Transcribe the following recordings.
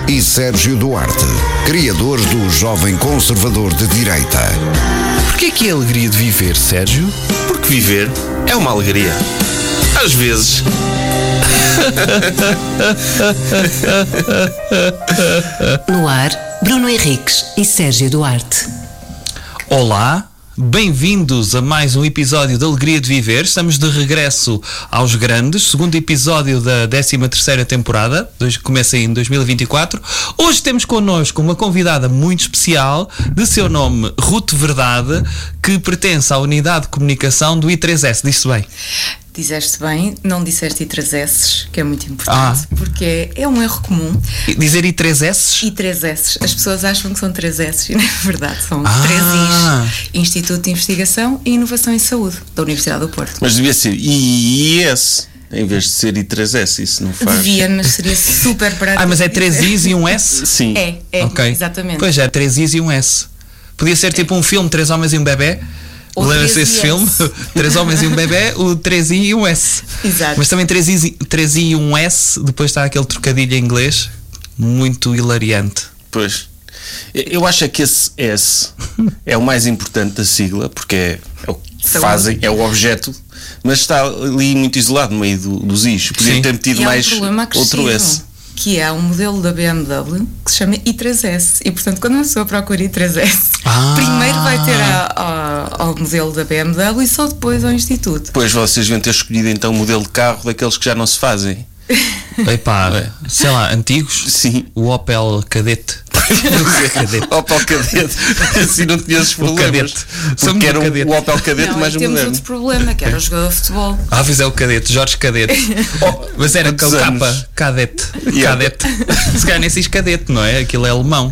e Sérgio Duarte, criadores do Jovem Conservador de Direita. Porquê que é a alegria de viver, Sérgio? Porque viver é uma alegria. Às vezes. No ar, Bruno Henriques e Sérgio Duarte. Olá, bem-vindos a mais um episódio da Alegria de Viver. Estamos de regresso aos grandes, segundo episódio da 13ª temporada, que começa em 2024. Hoje temos connosco uma convidada muito especial, de seu nome Ruth Verdade, que pertence à unidade de comunicação do I3S. Disse bem? Dizeste bem, não disseste I3S, que é muito importante, porque é um erro comum. Dizer I3S? I3S. As pessoas acham que são 3S e, na verdade, são 3 Is. Instituto de Investigação e Inovação em Saúde, da Universidade do Porto. Mas devia ser IIS, em vez de ser I3S, isso não faz. Devia, mas seria super prático. Mas é 3 Is e um S? Sim. É, okay. Exatamente. Pois é, 3 Is e um S. Podia ser tipo um filme, 3 homens e um bebê. Lembra-se desse filme? 3 homens e um bebê, o 3I e um S. Exato. Mas também 3I e um S, depois está aquele trocadilho em inglês, muito hilariante. Pois. Eu acho que esse S é o mais importante da sigla, porque é o que fazem, é o objeto, mas está ali muito isolado no meio dos Is. Podia ter metido mais outro S. Que é um modelo da BMW que se chama i3S. E, portanto, quando uma pessoa procura i3S, primeiro vai ter ao modelo da BMW e só depois ao Instituto. Pois vocês vão ter escolhido então um modelo de carro daqueles que já não se fazem. Epá, sei lá, antigos? Sim. O Opel Kadett. Opel Kadett. Assim não tinha esses problemas. Porque era o Opel Kadett mais moderno. Temos outro problema, que era o jogador de futebol. Pois é o Kadett, Jorge Kadett. Mas era com o K, Kadett. Kadett. Se calhar nem se diz Kadett, não é? Aquilo é alemão.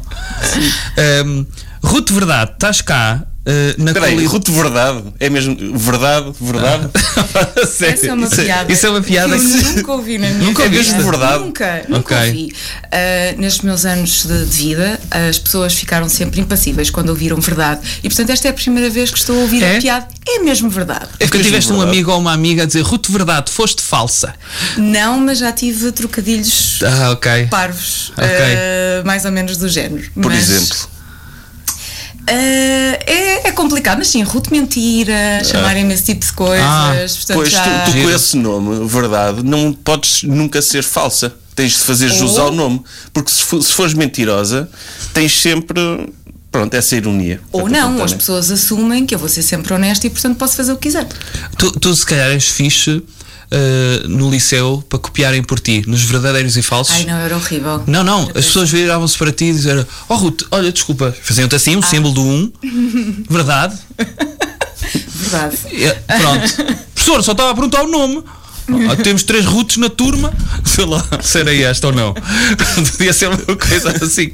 Ruth Verdade, estás cá. Peraí, Ruth Verdade? É mesmo verdade? Essa é uma piada. Isso é uma piada que eu nunca ouvi na minha vida. Nunca ouvi de verdade? Nunca ouvi. Nestes meus anos de vida, as pessoas ficaram sempre impassíveis quando ouviram verdade. E portanto esta é a primeira vez que estou a ouvir a piada. É mesmo verdade. É porque tiveste um amigo ou uma amiga a dizer Ruth Verdade, foste falsa. Não, mas já tive trocadilhos parvos, mais ou menos do género. Por exemplo? É complicado, mas sim, Ruth mentira, chamarem-me esse tipo de coisas. Portanto, pois tu com esse nome, verdade, não podes nunca ser falsa. Tens de fazer jus ao nome, porque se fores mentirosa, tens sempre, pronto, essa ironia. Ou não, as pessoas assumem que eu vou ser sempre honesta e portanto posso fazer o que quiser. Tu se calhar és fixe no liceu para copiarem por ti, nos verdadeiros e falsos. Ai não, era horrível. Não, as pessoas viravam-se para ti e diziam: oh Ruth, olha, desculpa, faziam-te assim, símbolo do 1, verdade. Verdade. Pronto, professor, só estava a perguntar o nome. Temos 3 Ruths na turma, sei lá se era esta ou não. Podia ser uma coisa assim.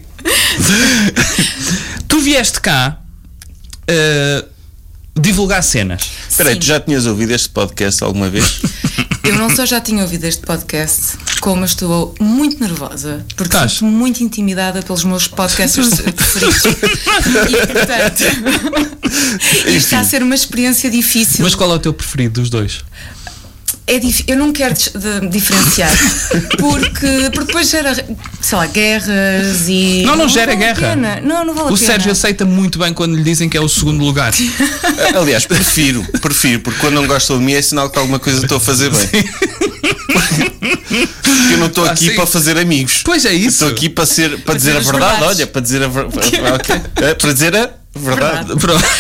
Tu vieste cá divulgar cenas. Espera aí, tu já tinhas ouvido este podcast alguma vez? Eu não só já tinha ouvido este podcast, como estou muito nervosa, porque estou muito intimidada pelos meus podcasters preferidos. E portanto isto está a ser uma experiência difícil. Mas qual é o teu preferido dos dois? Eu não quero diferenciar porque depois gera, sei lá, guerras e... Não gera guerra. Não vale a pena. O Sérgio aceita muito bem quando lhe dizem que é o segundo lugar. Aliás, prefiro, porque quando não gostam de mim é sinal que alguma coisa estou a fazer bem. Eu não estou aqui para fazer amigos. Pois é isso. Estou aqui para dizer a verdade. Olha, para dizer a verdade. Para dizer a verdade.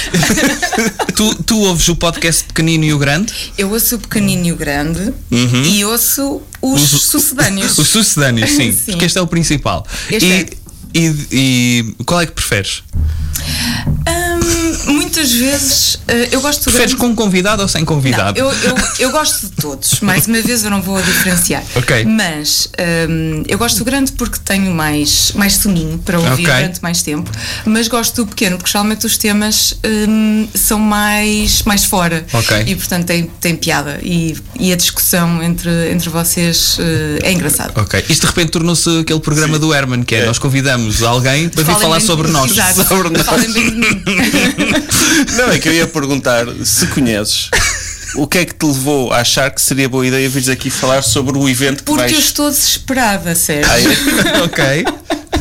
Tu ouves o podcast Pequenino e o Grande? Eu ouço o Pequenino e o Grande e ouço os sucedâneos. Os sucedâneos, sim, porque este é o principal. E qual é que preferes? Muitas vezes eu gosto de... Preferes com convidado ou sem convidado? Não, eu gosto de todos. Mais uma vez eu não vou diferenciar. Mas eu gosto do grande porque tenho mais soninho para ouvir durante mais tempo. Mas gosto do pequeno porque geralmente os temas são mais fora. E portanto tem piada. E a discussão entre vocês é engraçado. Isto de repente tornou-se aquele programa do Herman, que é nós convidamos alguém para vir falar sobre nós. Falem bem de mim. Não, é que eu ia perguntar se conheces. O que é que te levou a achar que seria boa ideia vires aqui falar sobre o evento que Porque eu estou desesperada, sério. Ok.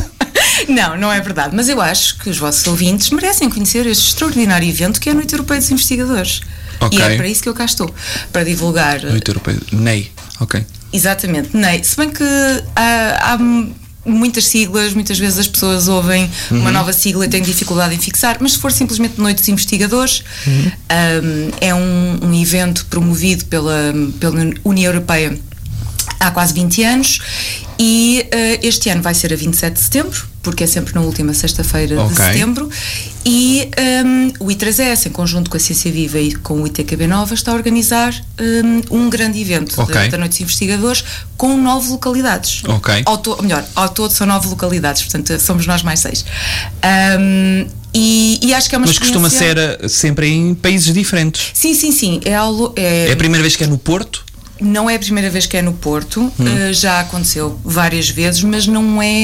Não é verdade. Mas eu acho que os vossos ouvintes merecem conhecer este extraordinário evento que é a Noite Europeia dos Investigadores. Okay. E é para isso que eu cá estou. Para divulgar... Noite Europeia... NEI. Ok. Exatamente, NEI. Se bem que há muitas siglas, muitas vezes as pessoas ouvem uma nova sigla e têm dificuldade em fixar, mas se for simplesmente Noite dos Investigadores, é um evento promovido pela União Europeia há quase 20 anos e este ano vai ser a 27 de setembro, porque é sempre na última sexta-feira de setembro, e o I3S, em conjunto com a Ciência Viva e com o ITQB Nova, está a organizar um grande evento da Noite dos Investigadores com 9 localidades. Ao todo são 9 localidades, portanto somos nós mais 6. E acho que é uma experiência... Mas costuma ser sempre em países diferentes. Sim. É a primeira vez que é no Porto? Não é a primeira vez que é no Porto, já aconteceu várias vezes, mas não é...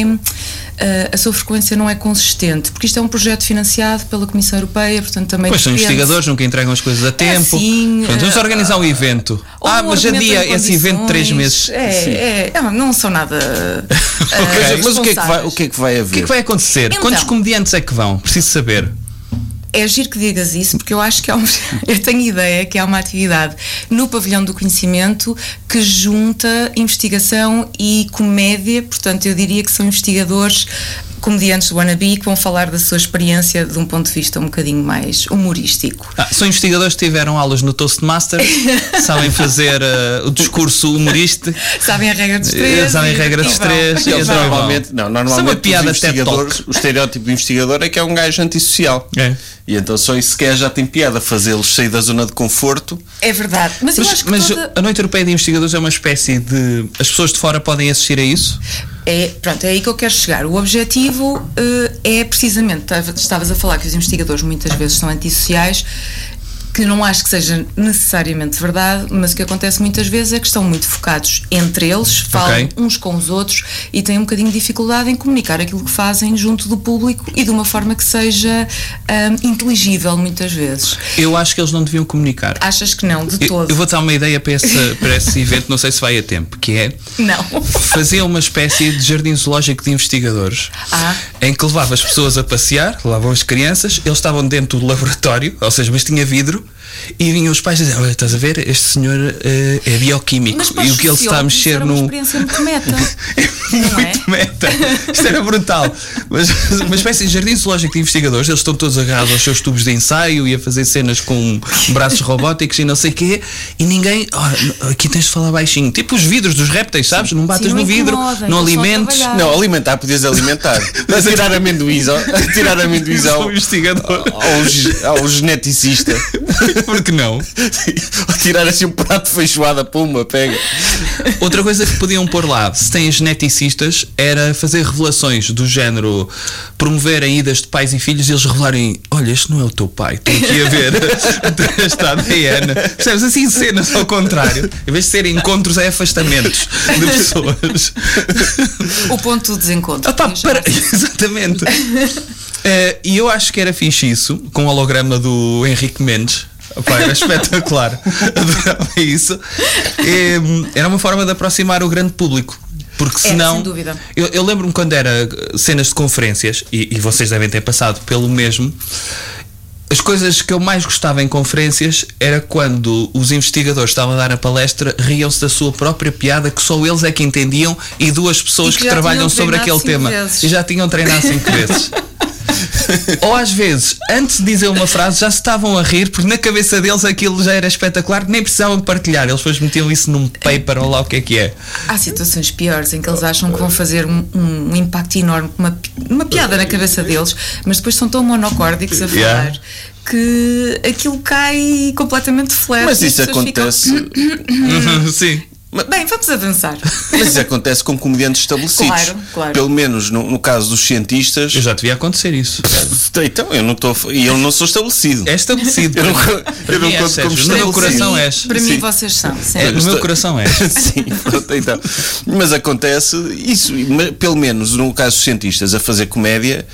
a sua frequência não é consistente, porque isto é um projeto financiado pela Comissão Europeia, portanto também... Pois são investigadores, nunca entregam as coisas a tempo. Vamos organizar um evento. Mas adia esse evento 3 meses. Não são nada... Mas o que é que vai haver? O que é que vai acontecer? Então, quantos comediantes é que vão? Preciso saber. É giro que digas isso, porque eu acho que eu tenho ideia que há uma atividade no Pavilhão do Conhecimento que junta investigação e comédia, portanto eu diria que são investigadores, comediantes do wannabe, que vão falar da sua experiência de um ponto de vista um bocadinho mais humorístico. São investigadores que tiveram aulas no Toastmasters, sabem fazer o discurso humorístico, sabem a regra dos 3. Sabem a regra dos 3. Normalmente uma piada o estereótipo do investigador é que é um gajo antissocial. E então só isso sequer já tem piada, fazê-los sair da zona de conforto. É verdade. Mas eu acho que a Noite Europeia de Investigadores é uma espécie de... As pessoas de fora podem assistir a isso? É aí que eu quero chegar. O objetivo é precisamente, estavas a falar que os investigadores muitas vezes são antissociais, que não acho que seja necessariamente verdade, mas o que acontece muitas vezes é que estão muito focados entre eles, falam uns com os outros e têm um bocadinho de dificuldade em comunicar aquilo que fazem junto do público e de uma forma que seja inteligível muitas vezes. Eu acho que eles não deviam comunicar. Achas que não, de todo? Eu vou dar uma ideia para esse evento, não sei se vai a tempo, que é fazer uma espécie de jardim zoológico de investigadores, em que levava as pessoas a passear, levavam as crianças, eles estavam dentro do laboratório, ou seja, mas tinha vidro, e vinham os pais a dizer: olha, estás a ver, este senhor é bioquímico, e o que ele está a mexer no... Uma experiência muito meta. Muito meta. Isto era brutal. Mas uma espécie de jardim zoológico de investigadores, eles estão todos agarrados aos seus tubos de ensaio e a fazer cenas com braços robóticos e não sei o quê, e ninguém... aqui tens de falar baixinho. Tipo os vidros dos répteis, sabes? Não batas no vidro, não alimentes. Não, alimentar, podias alimentar. Mas tirar amendoins ao investigador, ao geneticista. Por que não? Ou tirar assim um prato de feijoada, puma, pega. Outra coisa que podiam pôr lá, se têm geneticistas, era fazer revelações do género, promover a idas de pais e filhos e eles revelarem: olha, este não é o teu pai, tem que ir a ver esta ADN. Percebes? Assim, cenas ao contrário. Em vez de serem encontros, é afastamentos de pessoas. O ponto do desencontro. Exatamente. E eu acho que era fixe isso, com o holograma do Henrique Mendes. Era espetacular. Adorava isso. Era uma forma de aproximar o grande público. Porque senão, sem dúvida. Eu lembro-me quando era cenas de conferências, e vocês devem ter passado pelo mesmo. As coisas que eu mais gostava em conferências era quando os investigadores estavam a dar a palestra, riam-se da sua própria piada, que só eles é que entendiam, e duas pessoas que trabalham sobre aquele tema e já tinham treinado 5 vezes. Ou às vezes, antes de dizer uma frase, já se estavam a rir, porque na cabeça deles aquilo já era espetacular, nem precisavam partilhar, eles depois metiam isso num paper ou lá o que é. Há situações piores em que eles acham que vão fazer um impacto enorme, uma piada na cabeça deles, mas depois são tão monocórdicos a falar que aquilo cai completamente flat. Mas isso acontece. Sim. Bem, vamos avançar. Mas isso acontece com comediantes estabelecidos. Claro. Pelo menos no caso dos cientistas. Eu já devia acontecer isso. Então, eu não sou estabelecido. É estabelecido. Eu não conto como estabelecido. No meu coração és. Para mim vocês são. No meu coração és. Sim, pronto, então. Mas acontece isso, pelo menos no caso dos cientistas, a fazer comédia.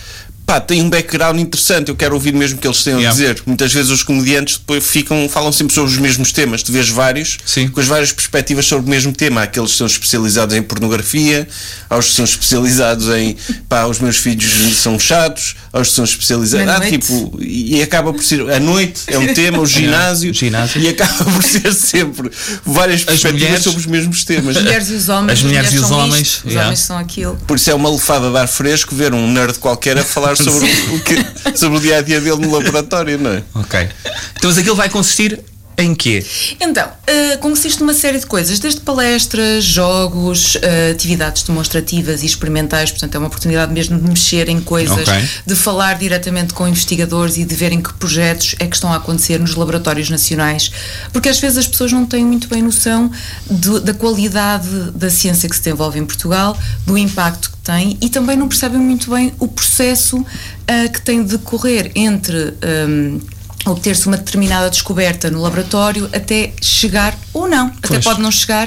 tem um background interessante, eu quero ouvir mesmo o que eles têm a dizer. Muitas vezes os comediantes depois falam sempre sobre os mesmos temas. Tu vês vários, com as várias perspectivas sobre o mesmo tema. Há aqueles que são especializados em pornografia, há os que são especializados em os meus filhos são chatos, há os que são especializados e acaba por ser a noite é um tema, o ginásio. E acaba por ser sempre várias perspectivas sobre os mesmos temas. As mulheres e os homens, as mulheres e os homens, os homens são aquilo. Por isso é uma lefada de ar fresco ver um nerd qualquer a falar sobre o dia-a-dia dele no laboratório, não é? Ok. Então, mas aquilo vai consistir em quê? Então, consiste numa série de coisas, desde palestras, jogos, atividades demonstrativas e experimentais, portanto é uma oportunidade mesmo de mexer em coisas, de falar diretamente com investigadores e de verem que projetos é que estão a acontecer nos laboratórios nacionais, porque às vezes as pessoas não têm muito bem noção da qualidade da ciência que se desenvolve em Portugal, do impacto que tem, e também não percebem muito bem o processo que tem de decorrer entre obter-se uma determinada descoberta no laboratório até chegar ou não, até pode não chegar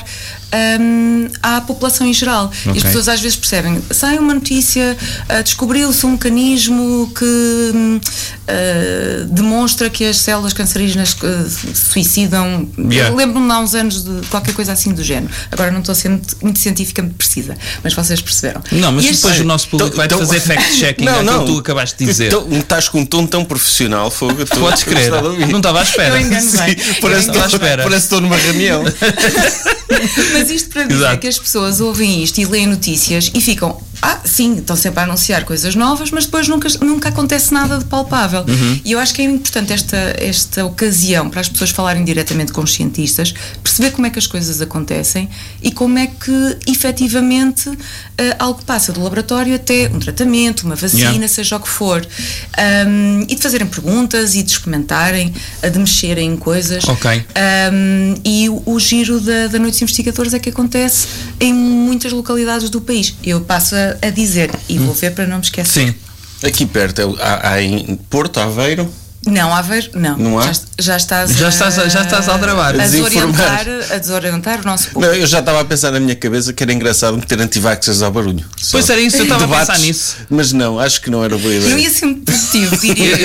à população em geral. E as pessoas às vezes percebem, sai uma notícia, descobriu-se um mecanismo que demonstra que as células cancerígenas se suicidam. Eu lembro-me há uns anos de qualquer coisa assim do género. Agora não estou a ser muito cientificamente precisa, mas vocês perceberam. Não, mas depois o nosso público vai fazer fact-checking que tu acabaste de dizer. Então, estás com um tom tão profissional, Fogo. Podes crer. Não estava à espera. Parece que estou numa reunião. Mas isto para dizer que as pessoas ouvem isto e leem notícias e ficam, sim, estão sempre a anunciar coisas novas, mas depois nunca acontece nada de palpável. E eu acho que é importante esta ocasião para as pessoas falarem diretamente com os cientistas, perceber como é que as coisas acontecem e como é que efetivamente algo passa do laboratório até um tratamento, uma vacina, seja o que for, e de fazerem perguntas e de experimentarem, de mexerem em coisas. E o giro da Noite dos Investigadores é que acontece em muitas localidades do país. Eu passo a dizer, e vou ver para não me esquecer. Sim. Aqui perto, há em Porto, Aveiro. Não, Aveiro, não. Não há? Já estás a aldrabar. A desorientar o nosso público. Não, eu já estava a pensar na minha cabeça que era engraçado meter antivaxxers ao barulho. Pois era isso, eu estava a pensar nisso. Mas não, acho que não era boa ideia. Não ia ser muito positivo, diria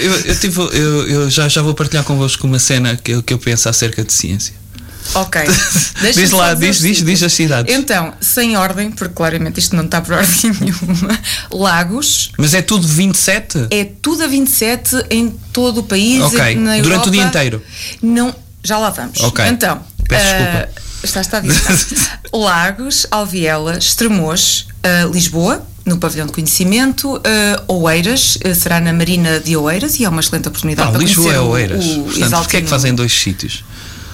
eu já vou partilhar convosco uma cena que eu penso acerca de ciência. Ok. Diz lá, diz as cidades. Então, sem ordem, porque claramente isto não está por ordem nenhuma. Lagos. Mas é tudo 27? É tudo a 27 em todo o país. Na Durante Europa. O dia inteiro? Não, já lá vamos. Então, peço desculpa. Está a dizer. Lagos, Alviela, Estremoz, Lisboa, no Pavilhão de Conhecimento, Oeiras, será na Marina de Oeiras, e é uma excelente oportunidade para Lisboa conhecer é Oeiras. Portanto, porquê é que fazem dois sítios?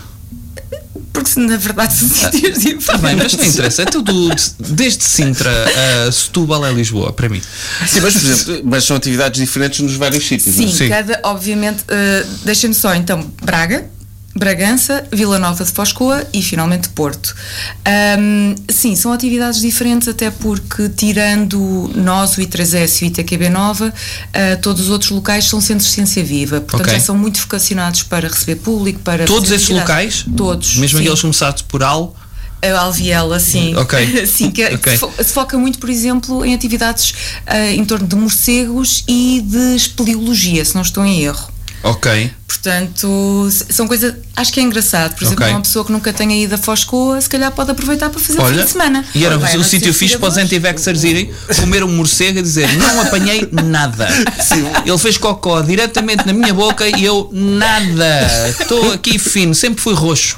Porque na verdade são sítios diferentes. Está bem, mas não interessa. É tudo desde Sintra a Setúbal a Lisboa, para mim. Sim, mas por exemplo, mas são atividades diferentes nos vários sítios. Sim, não? cada, obviamente, deixem-me só então, Bragança, Vila Nova de Foscoa e finalmente Porto. Sim, são atividades diferentes, até porque tirando nós, o I3S e o ITQB Nova, todos os outros locais são centros de ciência viva, portanto já são muito vocacionados para receber público, para todos esses locais? Todos. Mesmo aqueles começados por Alviela, sim. Sim, se foca muito, por exemplo, em atividades em torno de morcegos e de espeleologia, se não estou em erro. Portanto, são coisas, acho que é engraçado. Por exemplo, uma pessoa que nunca tenha ido a Foscoa, se calhar pode aproveitar para fazer o fim de semana. E era um sítio fixe para os anti-vaxxers irem comer um morcego e dizer: não apanhei nada. Ele fez cocó diretamente na minha boca e eu nada. Estou aqui fino, sempre fui roxo.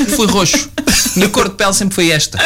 Minha cor de pele sempre foi esta.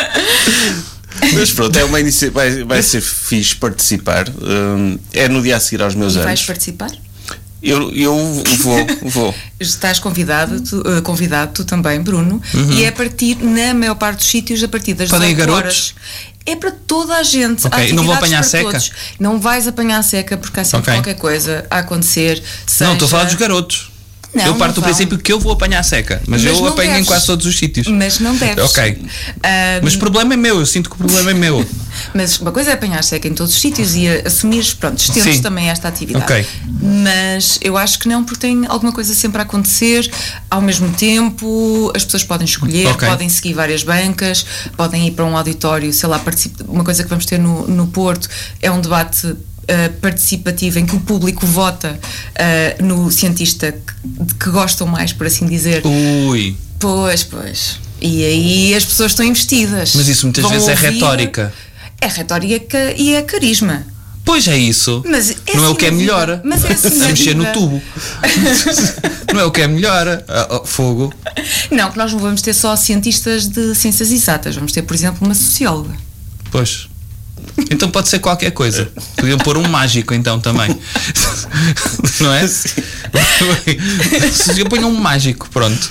Mas pronto, é uma iniciativa, vai ser fixe participar. É no dia a seguir aos meus anos. Vais participar? Eu vou. Estás convidado, tu também, Bruno, e é a partir, na maior parte dos sítios, a partir das 18 horas. É para toda a gente. Não vou apanhar seca? Todos. Não vais apanhar seca porque há sempre qualquer coisa a acontecer. Não, estou a falar dos garotos. Eu parto do princípio que eu vou apanhar seca, mas eu apanho em quase todos os sítios. Mas não deves. Mas o problema é meu, eu sinto que o problema é meu. Mas uma coisa é apanhar seca em todos os sítios e assumires, estendes também esta atividade. Mas eu acho que não, porque tem alguma coisa sempre a acontecer ao mesmo tempo, as pessoas podem escolher, podem seguir várias bancas, podem ir para um auditório, sei lá, uma coisa que vamos ter no Porto é um debate participativo em que o público vota no cientista que gostam mais, por assim dizer. Ui. Pois. E aí as pessoas estão investidas. Mas isso muitas vezes ouvir, é retórica. É retórica e é carisma. Pois é isso. Mas não é o que é melhor. Mas é assim a mexer no tubo. Não é o que é melhor. Fogo. Não, que nós não vamos ter só cientistas de ciências exatas. Vamos ter, por exemplo, uma socióloga. Pois. Então pode ser qualquer coisa. Podiam pôr um mágico então também. Não é? Se eu ponho um mágico, pronto.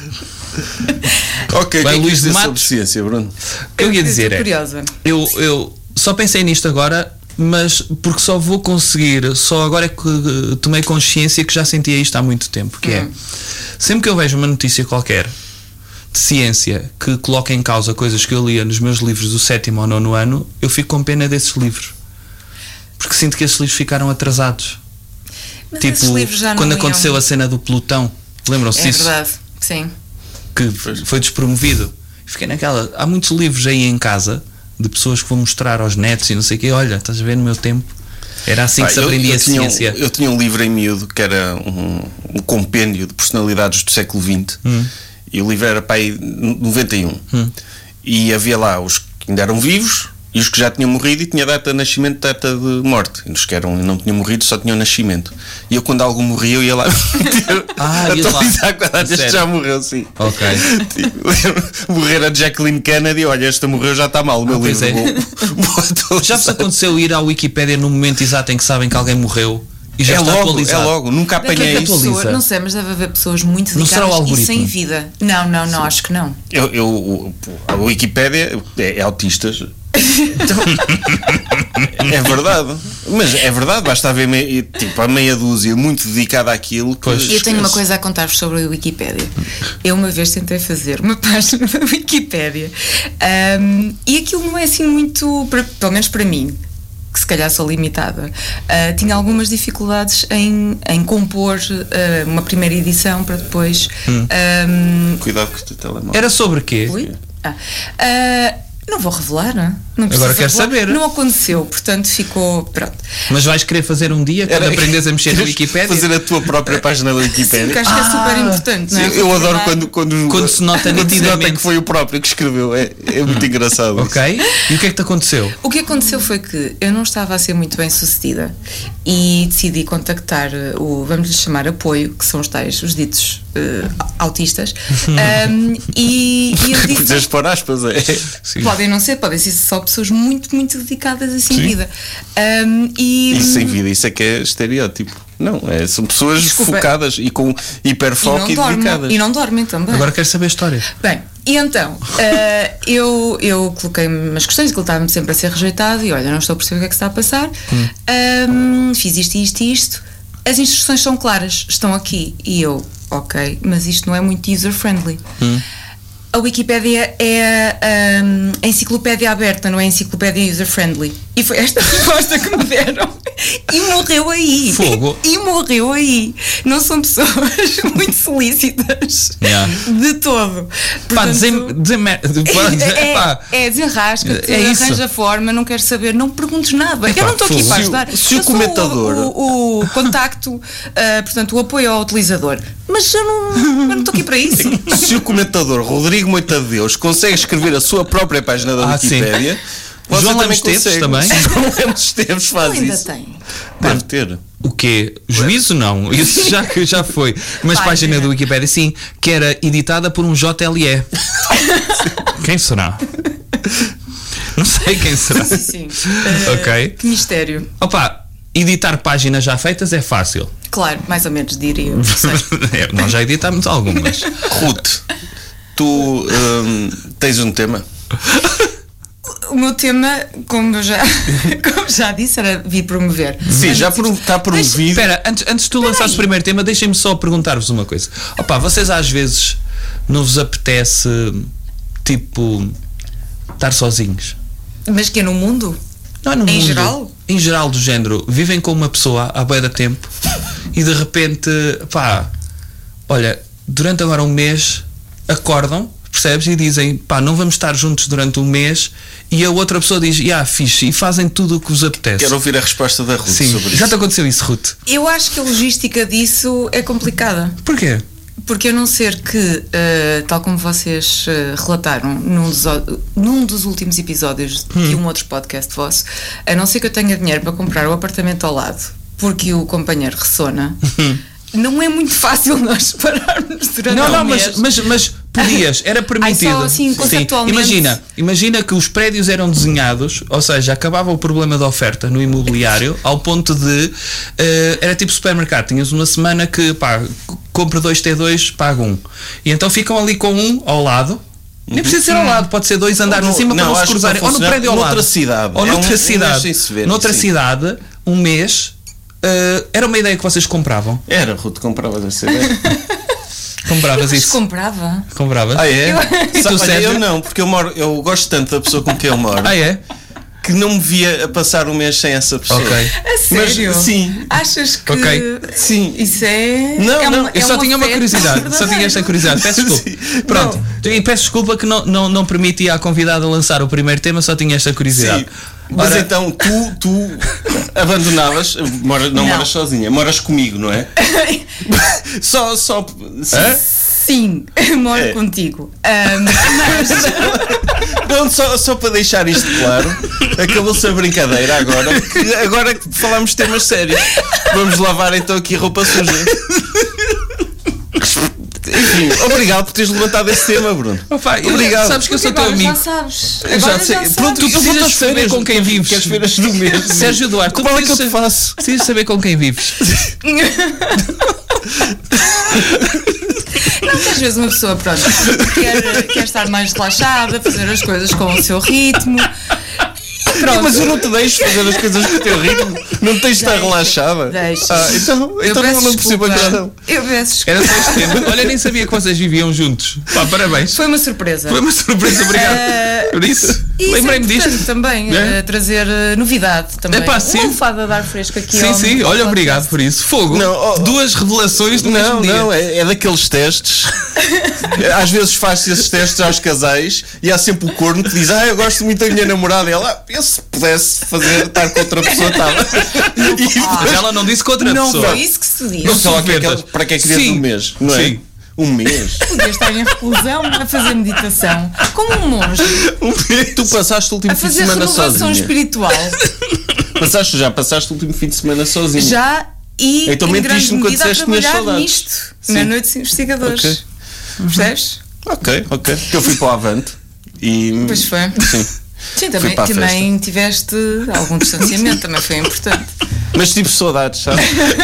Ok, vai Luís de Matos sobre ciência, Bruno. Eu ia dizer curiosa. Eu só pensei nisto agora, mas porque só vou conseguir, só agora é que tomei consciência que já sentia isto há muito tempo, que é sempre que eu vejo uma notícia qualquer de ciência que coloca em causa coisas que eu lia nos meus livros do 7º ou 9º ano, eu fico com pena desses livros, porque sinto que esses livros ficaram atrasados. Mas tipo quando aconteceu a cena do Plutão, lembram-se disso? É verdade, sim. Que foi despromovido. Fiquei naquela. Há muitos livros aí em casa de pessoas que vão mostrar aos netos e não sei o quê. Olha, estás a ver, no meu tempo era assim que se aprendia a ciência. Eu tinha um livro em miúdo que era um compêndio de personalidades do século XX e o livro era para aí 91 e havia lá os que ainda eram vivos e os que já tinham morrido, e tinha data de nascimento, data de morte. E os que não tinham morrido só tinham nascimento. E eu, quando algo morria, eu ia lá atualizar quando este já morreu, sim. Ok. Tipo, morrer a Jacqueline Kennedy, olha, esta morreu, já está mal. O meu livro já vos aconteceu ir à Wikipédia no momento exato em que sabem que alguém morreu? E já está atualizado? É logo, nunca apanhei isso. Não sei, mas deve haver pessoas muito dedicadas e sem vida. Não, acho que não. A Wikipédia é autistas. Então, é verdade, mas é verdade, basta haver tipo, a meia dúzia muito dedicada àquilo. E eu tenho uma coisa a contar-vos sobre a Wikipédia. Eu uma vez tentei fazer uma página da Wikipédia e aquilo não é assim muito, pelo menos para mim, que se calhar sou limitada, tinha algumas dificuldades em compor uma primeira edição para depois. Cuidado com o teu telemóvel. Era sobre quê? Não vou revelar, não agora quero saber. Não aconteceu, portanto ficou. Pronto. Mas vais querer fazer um dia quando aprendes a mexer na Wikipédia? Fazer a tua própria página da Wikipédia. Sim, acho que é super importante, não é? Eu adoro quando se nota nitidamente que foi o próprio que escreveu. É muito engraçado. Ok. E o que é que te aconteceu? O que aconteceu foi que eu não estava a ser muito bem sucedida e decidi contactar vamos lhe chamar apoio, que são os ditos autistas. E eu disse. Podes pôr aspas, Podem não ser, podem ser só pessoas muito, muito dedicadas e sem vida. E sem vida, isso é que é estereótipo. Não, são pessoas focadas e com hiperfoco e dedicadas. E não dormem também. Agora quero saber a história. Bem, e então, eu coloquei-me umas questões, que ele estava sempre a ser rejeitado, e olha, não estou a perceber o que é que se está a passar. Fiz isto. As instruções são claras, estão aqui. E eu, ok, mas isto não é muito user-friendly. A Wikipédia é a enciclopédia aberta, não é a enciclopédia user-friendly. E foi esta resposta que me deram. E morreu aí. Fogo. E morreu aí. Não são pessoas muito solícitas de todo. Desenrasca-te, arranja forma, não quero saber, não perguntes nada. Eu não estou aqui para ajudar. Se o comentador. O contacto, portanto, o apoio ao utilizador. Mas eu não estou aqui para isso. Se o comentador Rodrigo Moita de Deus consegue escrever a sua própria página da Wikipédia, João Lemos Esteves também. João Lemos Esteves faz ainda isso. Tem. Deve ter. O quê? Juízo não. Isso já foi. Mas página do Wikipédia, sim, que era editada por um JLE. Quem será? Não sei quem será. Sim. Ok. Que mistério. Opa, editar páginas já feitas é fácil. Claro, mais ou menos diria. Nós já editámos algumas. Ruth, tu tens um tema? O meu tema, como já disse, era vir promover. Sim, já está promovido. Espera, antes de tu lançares o primeiro tema, deixem-me só perguntar-vos uma coisa. Opa, vocês às vezes não vos apetece, tipo, estar sozinhos? Mas que é no mundo? Não é no mundo. Em geral? Em geral, do género, vivem com uma pessoa há bué de tempo e de repente, pá, olha, durante agora um mês acordam, percebes? E dizem, pá, não vamos estar juntos durante um mês, e a outra pessoa diz, fixe, e fazem tudo o que vos apetece. Quero ouvir a resposta da Ruth sobre isso. Já te aconteceu isso, Ruth? Eu acho que a logística disso é complicada. Porquê? Porque a não ser que, tal como vocês relataram num dos últimos episódios de um outro podcast vosso, a não ser que eu tenha dinheiro para comprar o apartamento ao lado, porque o companheiro ressona, não é muito fácil nós separarmos durante um mês. Mas podias, era permitido. Só assim, conceptualmente. Imagina que os prédios eram desenhados, ou seja, acabava o problema da oferta no imobiliário, ao ponto de era tipo supermercado, tinhas uma semana que compra 2 T2, paga 1, e então ficam ali com um ao lado. Nem precisa ser ao lado, pode ser 2 andares acima para não se cruzarem, ou no prédio ao lado, noutra cidade, ou noutra cidade, um mês. Era uma ideia que vocês compravam? Era, Ruth, compravas essa ideia. Compravas isso? Comprava. Compravas? É? E tu, Sérgio? Eu não, porque eu gosto tanto da pessoa com quem eu moro. É? Que não me via a passar um mês sem essa pessoa. Ok. A sério? Mas, sim. Achas que sim. Isso é... Não, eu só tinha uma curiosidade. Só tinha esta curiosidade. Peço desculpa. Pronto. E peço desculpa que não permiti à convidada lançar o primeiro tema, só tinha esta curiosidade. Sim. Mas então tu abandonavas, não moras sozinha, moras comigo, não é? só Sim, moro contigo. Mas... Não, só para deixar isto claro, acabou-se a brincadeira agora que falamos de temas sérios. Vamos lavar então aqui a roupa suja. Enfim, obrigado por teres levantado esse tema, Bruno. Obrigado. Sabes que eu sou teu amigo. Já sabes. Já sei. Pronto, tu precisas saber com quem vives. Queres ver as do mês? Sérgio Duarte, tu qual é que eu te faço? Precisas saber com quem vives. Não, que às vezes uma pessoa, pronto, quer estar mais relaxada, fazer as coisas com o seu ritmo. Pronto. Mas eu não te deixo fazer as coisas com o teu ritmo. Não tens de estar relaxada. Então não percebo a questão. Eu peço desculpa. Era só este tema. Olha, nem sabia que vocês viviam juntos. Parabéns. Foi uma surpresa. Obrigado por isso. Lembrei-me disto também, trazer novidade também. Sim. Uma lefada de ar fresco aqui. Sim, olha, obrigado por isso. Fogo. Duas revelações no mesmo dia. Não, é daqueles testes. Às vezes faz-se esses testes aos casais e há sempre o corno que diz: eu gosto muito da minha namorada. E ela, se pudesse estar com outra pessoa, estava. Mas ela não disse com outra pessoa. Não foi isso que se diz. Não só para que é que querias um mês, não é? Sim. Um mês. Podia estar em reclusão a fazer meditação, como um monge. Tu passaste o último fim de semana sozinha. A fazer renovação espiritual. Já passaste o último fim de semana sozinha. Já, e então em grande medida a trabalhar nisto, na Noite dos Investigadores. Okay. Percebes? Ok. Que eu fui para o Avante e... Pois foi. Sim, também tiveste algum distanciamento, também foi importante. Mas tive saudades, sabe?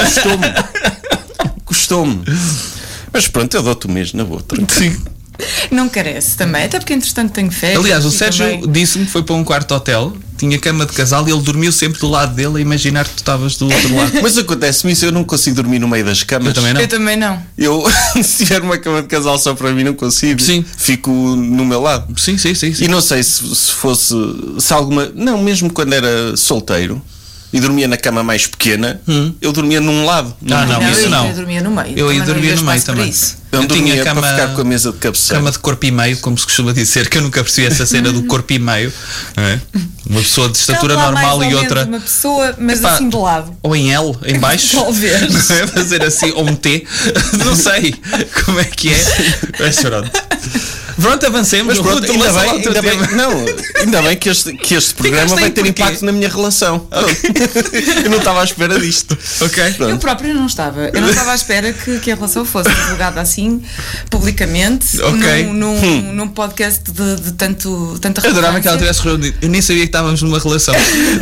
Gostou-me. Mas pronto, eu dou-te o mês na boa. Sim. Não carece também, até porque entretanto tenho férias. Aliás, o Sérgio disse-me que foi para um quarto hotel, tinha cama de casal e ele dormiu sempre do lado dele a imaginar que tu estavas do outro lado. Mas acontece-me isso, eu não consigo dormir no meio das camas. Eu também não. Se tiver uma cama de casal só para mim, não consigo. Sim. Fico no meu lado. Sim. E não sei se fosse. Se alguma. Não, mesmo quando era solteiro e dormia na cama mais pequena, eu dormia num lado. Eu dormia no meio. Eu ia dormir no meio também. Eu tinha cama, para ficar com a mesa de cabeceira. Cama de corpo e meio, como se costuma dizer, que eu nunca percebi essa cena do corpo e meio. Não é? Uma pessoa de estatura normal e outra. Uma pessoa, mas assim de lado. Ou em L, em baixo. Talvez. Não é? Fazer assim, ou um T. Não sei como é que é. Mas pronto. Pronto, avancemos. Mas pronto, ainda bem que este programa vai ter impacto na minha relação. Eu não estava à espera disto. Eu próprio não estava. Eu não estava à espera que a relação fosse divulgada assim, publicamente, num podcast de tanta relevância. Eu adorava que ela tivesse respondido. Eu nem sabia que estávamos numa relação.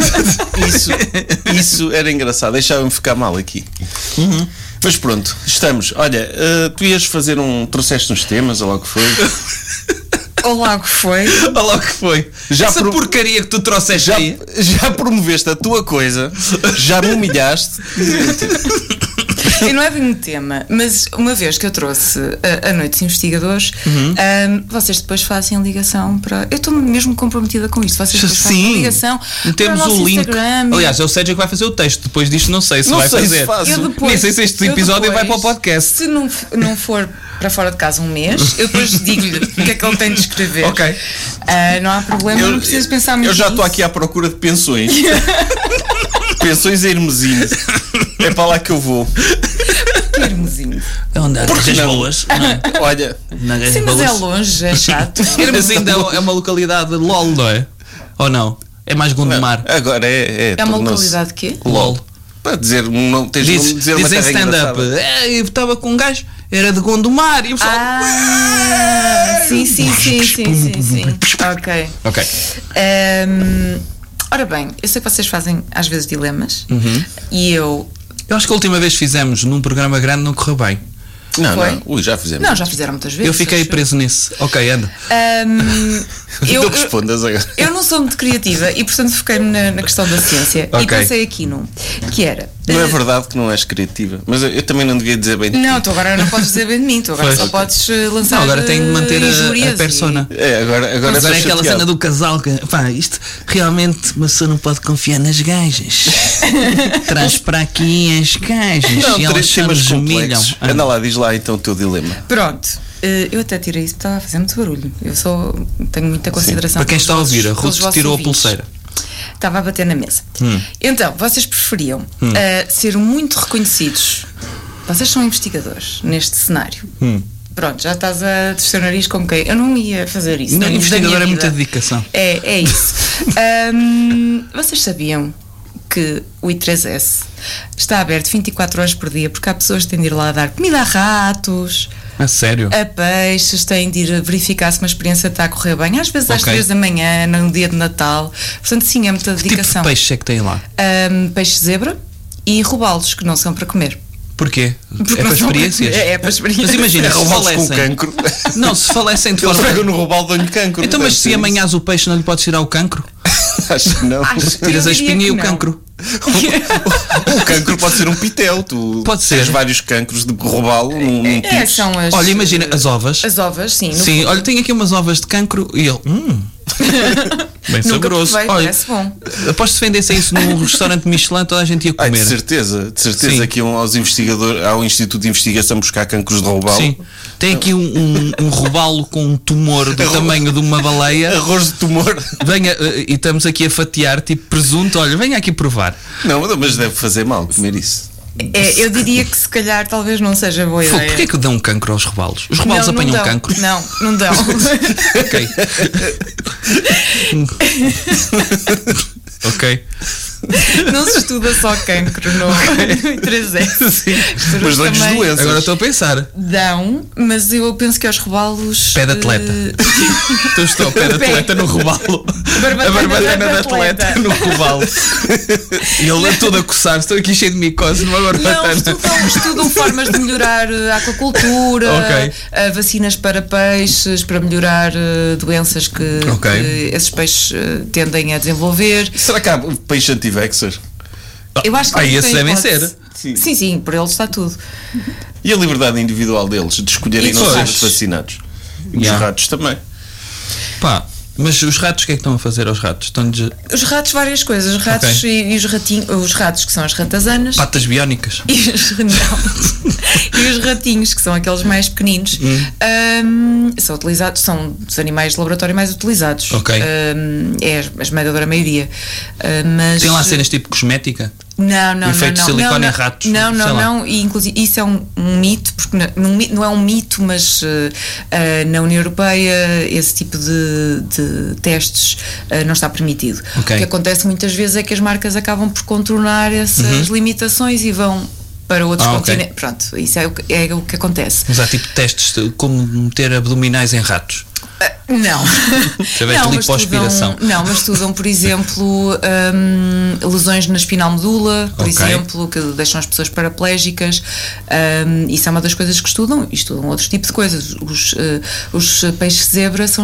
Isso era engraçado, deixava-me ficar mal aqui. Mas pronto, estamos. Olha, tu ias fazer trouxeste uns temas, ou lá o que foi? Olá, o que foi? Olha lá o que foi. Essa porcaria que tu trouxeste aí. Já promoveste a tua coisa, já me humilhaste. E não é bem um tema, mas uma vez que eu trouxe a Noite dos Investigadores, vocês depois fazem a ligação para. Eu estou mesmo comprometida com isto. Vocês depois fazem a ligação. Temos o link. Instagram. Aliás, é o Sérgio que vai fazer o texto. Depois disto, não sei se vai fazer. Nem sei se este episódio vai para o podcast. Se não for para fora de casa um mês, eu depois digo-lhe o que é que ele tem de escrever. Ok. Não há problema, não preciso pensar muito. Eu já estou aqui à procura de pensões. Pensões em Hermesinho. É para lá que eu vou. Que Hermesinho? É onde há as boas. Olha. Sim, mas é longe, é chato. Hermesinho é uma localidade LOL, não é? Ou não? É mais Gondomar. Agora é uma localidade de quê? LOL. Para dizer, não tens de dizer uma terra stand-up. Eu estava com um gajo, era de Gondomar. E eu sim. Ok. Ora bem, eu sei que vocês fazem às vezes dilemas e eu acho que a última vez fizemos num programa grande não correu bem. Não, já fizemos. Não, já fizeram muitas vezes. Eu fiquei preso nisso. Ok, anda. Não respondas agora. Eu não sou muito criativa e portanto fiquei-me na questão da ciência. E pensei aqui num que era. Não é verdade que não és criativa, mas eu também não devia dizer bem de ti. Não, tu agora não podes dizer bem de mim, tu agora só podes lançar. Não, agora tenho de manter a persona. Agora é aquela cena do casal que, isto realmente uma pessoa não pode confiar nas gajas. Traz para aqui as gajas e elas se humilham. Anda lá, diz lá então o teu dilema. Pronto. Eu até tirei isso porque estava a fazer muito barulho. Tenho muita consideração. Para quem está a ouvir, a Ruth tirou a pulseira. Estava a bater na mesa. Então, vocês preferiam ser muito reconhecidos? Vocês são investigadores neste cenário. Pronto, já estás a descer o nariz como quem? Eu não ia fazer isso. Não, investigador é muita dedicação. É isso. Vocês sabiam que o I3S está aberto 24 horas por dia porque há pessoas que têm de ir lá dar comida a ratos, a sério? A peixes, têm de ir verificar se uma experiência está a correr bem, às vezes às 3 da manhã, no dia de Natal. Portanto, sim, é muita dedicação. Que tipo de peixe é que tem lá? Peixe zebra e robalos, que não são para comer. Porquê? Porque é para experiências? É para experiências. Mas imagina, se falecem com cancro. Não, se falecem de forma. Eles pegam no robalo, dão-lhe cancro. Então, mas se amanhãs o peixe não lhe pode tirar o cancro? Acho que não. Tiras a espinha e o cancro. O cancro pode ser um pitel. Pode ser. Tens vários cancros de robalo num são as... Olha, imagina, as ovas. As ovas, sim. Sim, olha, tenho aqui umas ovas de cancro e ele... bem saboroso. Olha, parece bom. Após se vendessem isso num restaurante Michelin, toda a gente ia comer. De certeza que iam aos investigadores, ao Instituto de Investigação buscar cancros de robalo. Sim. Tem aqui um robalo com um tumor do tamanho de uma baleia. Arroz de tumor. Venha, e estamos aqui a fatiar tipo presunto. Olha, venha aqui provar. Não, mas deve fazer mal comer isso. Eu diria que se calhar talvez não seja boa ideia. Porquê que dão cancro aos robalos? Os robalos apanham cancro? Não dão. Ok. Ok. Não se estuda só cancro no I3S. Mas dão-lhes doenças. Agora estou a pensar. Dão, mas eu penso que aos robalos. Pé de atleta. Tu estou ao pé de atleta no robalo. A barbatana de atleta no robalo. E ele é todo a coçar. Estou aqui cheio de micose numa barbatana. Não, estudam formas de melhorar a aquacultura, vacinas para peixes, para melhorar doenças que esses peixes tendem a desenvolver. Será que há peixe anti-vaxxer? Eu acho que esses devem ser. Sim, por eles está tudo. E a liberdade individual deles de escolherem não ser vacinados? E os ratos também. Mas os ratos, o que é que estão a fazer aos ratos? Os ratos, várias coisas. Os ratos e os ratinhos, os ratos que são as ratazanas. Patas biónicas. E os ratinhos, que são aqueles mais pequeninos, são utilizados, são dos animais de laboratório mais utilizados. É a esmagadora maioria. Mas... Tem lá cenas tipo cosmética? Não. Efeito de silicone em ratos? Não. E inclusive isso é um mito, porque não é um mito, mas na União Europeia esse tipo de testes não está permitido. O que acontece muitas vezes é que as marcas acabam por contornar essas limitações e vão para outros continentes. Pronto, isso é o que acontece. Mas há tipo testes de como meter abdominais em ratos? Não. Não, mas estudam, por exemplo, lesões na espinal medula, por exemplo, que deixam as pessoas paraplégicas. Isso é uma das coisas que estudam. E estudam outros tipos de coisas. Os peixes zebra são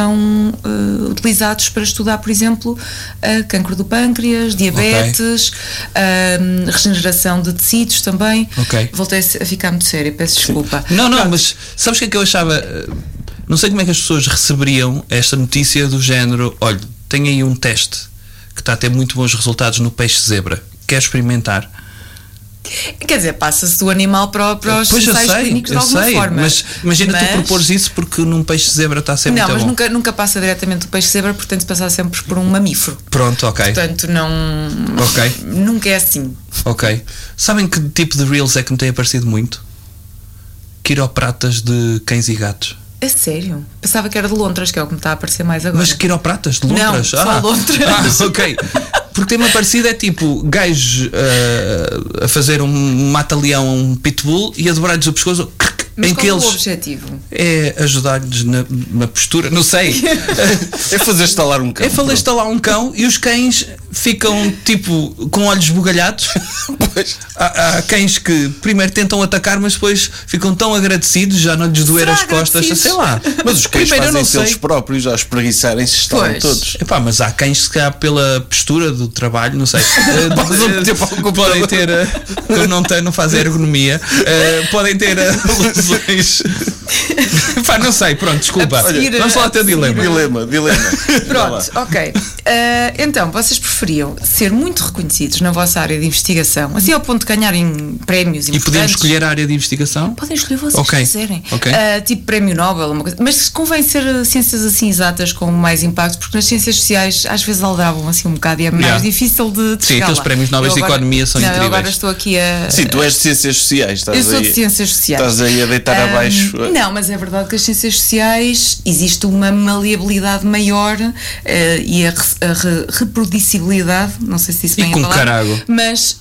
utilizados para estudar, por exemplo, cancro do pâncreas, diabetes, regeneração de tecidos também. Voltei a ficar muito séria, peço desculpa. Não, mas sabes o que é que eu achava? Não sei como é que as pessoas receberiam esta notícia do género: olha, tem aí um teste que está a ter muito bons resultados no peixe zebra, quer experimentar? Quer dizer, passa-se do animal para os ensaios clínicos de alguma forma. Mas imagina tu propores isso, porque num peixe zebra está a ser muito bom. Não, mas nunca passa diretamente do peixe zebra, porque tem de passar sempre por um mamífero. Pronto, Portanto, não... Nunca é assim. Sabem que tipo de reels é que me tem aparecido muito? Quiropratas de cães e gatos. É sério? Pensava que era de lontras, que é o que me está a aparecer mais agora. Mas quiropratas de lontras? Não, só lontras. Porque tem-me aparecido é tipo gajos a fazer um mata-leão a um pitbull e a dobrar-lhes o pescoço. Mas em qual que é o eles objetivo? É ajudar-lhes na postura, não sei. É fazer estalar um cão. É fazer estalar um cão e os cães ficam tipo com olhos bugalhados. Há cães que primeiro tentam atacar, mas depois ficam tão agradecidos, já não lhes doer as costas, sei lá. Mas os cães fazem-se eles próprios a espreguiçarem-se, estalam todos. Mas há cães que se calhar pela postura do trabalho, não sei, podem ter, não fazem ergonomia, podem ter lesões. Não sei, pronto, desculpa. Vamos lá ter dilema. Pronto, então, vocês preferiam ser muito reconhecidos na vossa área de investigação, assim ao ponto de ganharem prémios importantes? E podemos escolher a área de investigação? Podem escolher vocês quiserem. Tipo prémio Nobel, uma coisa. Mas convém ser ciências assim exatas com mais impacto, porque nas ciências sociais às vezes aldrabam assim um bocado e é mais difícil de Sim, aqueles prémios Nobel de Economia são incríveis. Eu agora estou aqui a... Sim, tu és de ciências sociais. Eu sou de ciências sociais. Estás aí a deitar abaixo. Não, mas é verdade que as ciências sociais existe uma maleabilidade maior e a reproducibilidade, não sei se isso vem a falar. Carago. Mas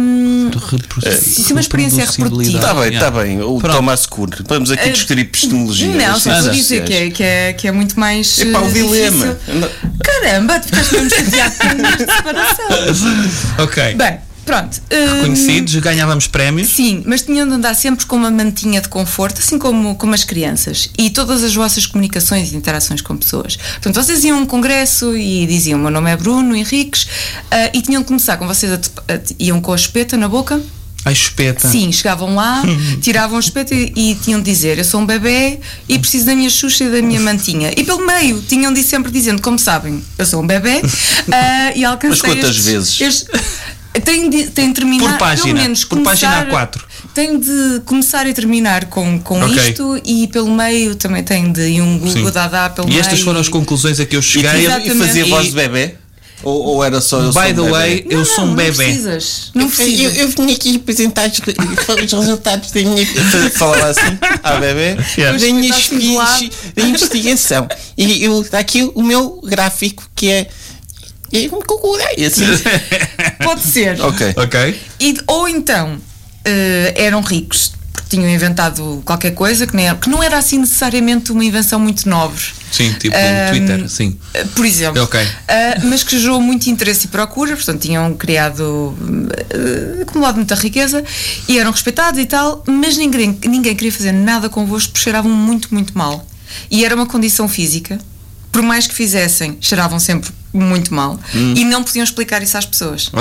se uma experiência é reprodutiva. Está bem. O Thomas Kuhn. Vamos aqui discutir epistemologia. Não, só vou dizer que é muito mais. O dilema. Caramba, tu ficaste mesmo chateado com a minha separação. Bem. Pronto. Reconhecidos, ganhávamos prémios. Sim, mas tinham de andar sempre com uma mantinha de conforto, assim como as crianças. E todas as vossas comunicações e interações com pessoas. Portanto, vocês iam a um congresso e diziam: meu nome é Bruno Henriques, e tinham de começar com vocês iam com a espeta na boca. A espeta? Sim, chegavam lá, tiravam a espeta e tinham de dizer: eu sou um bebê e preciso da minha xuxa e da minha mantinha. E pelo meio tinham de ir sempre dizendo: como sabem, eu sou um bebê e alcancei. Mas quantas vezes? Tem de terminar, por página, pelo menos por página A4. Tem de começar e terminar com isto, e pelo meio também tem de ir um Google Dadá pelo meio. E estas foram as conclusões a que eu cheguei. E fazia voz de bebê? Ou era só eu By the way, eu sou um bebê. Não precisas. Eu vim aqui apresentar os resultados da minha falava assim, bebê? Da investigação. E está aqui o meu gráfico, que é assim. Pode ser. Ok. Ou então eram ricos porque tinham inventado qualquer coisa que não era assim necessariamente uma invenção muito nobre. Sim, tipo Twitter, sim. Por exemplo. Mas que gerou muito interesse e procura, portanto tinham criado, acumulado muita riqueza e eram respeitados e tal, mas ninguém queria fazer nada convosco porque cheiravam muito, muito mal. E era uma condição física. Por mais que fizessem, cheiravam sempre muito mal e não podiam explicar isso às pessoas.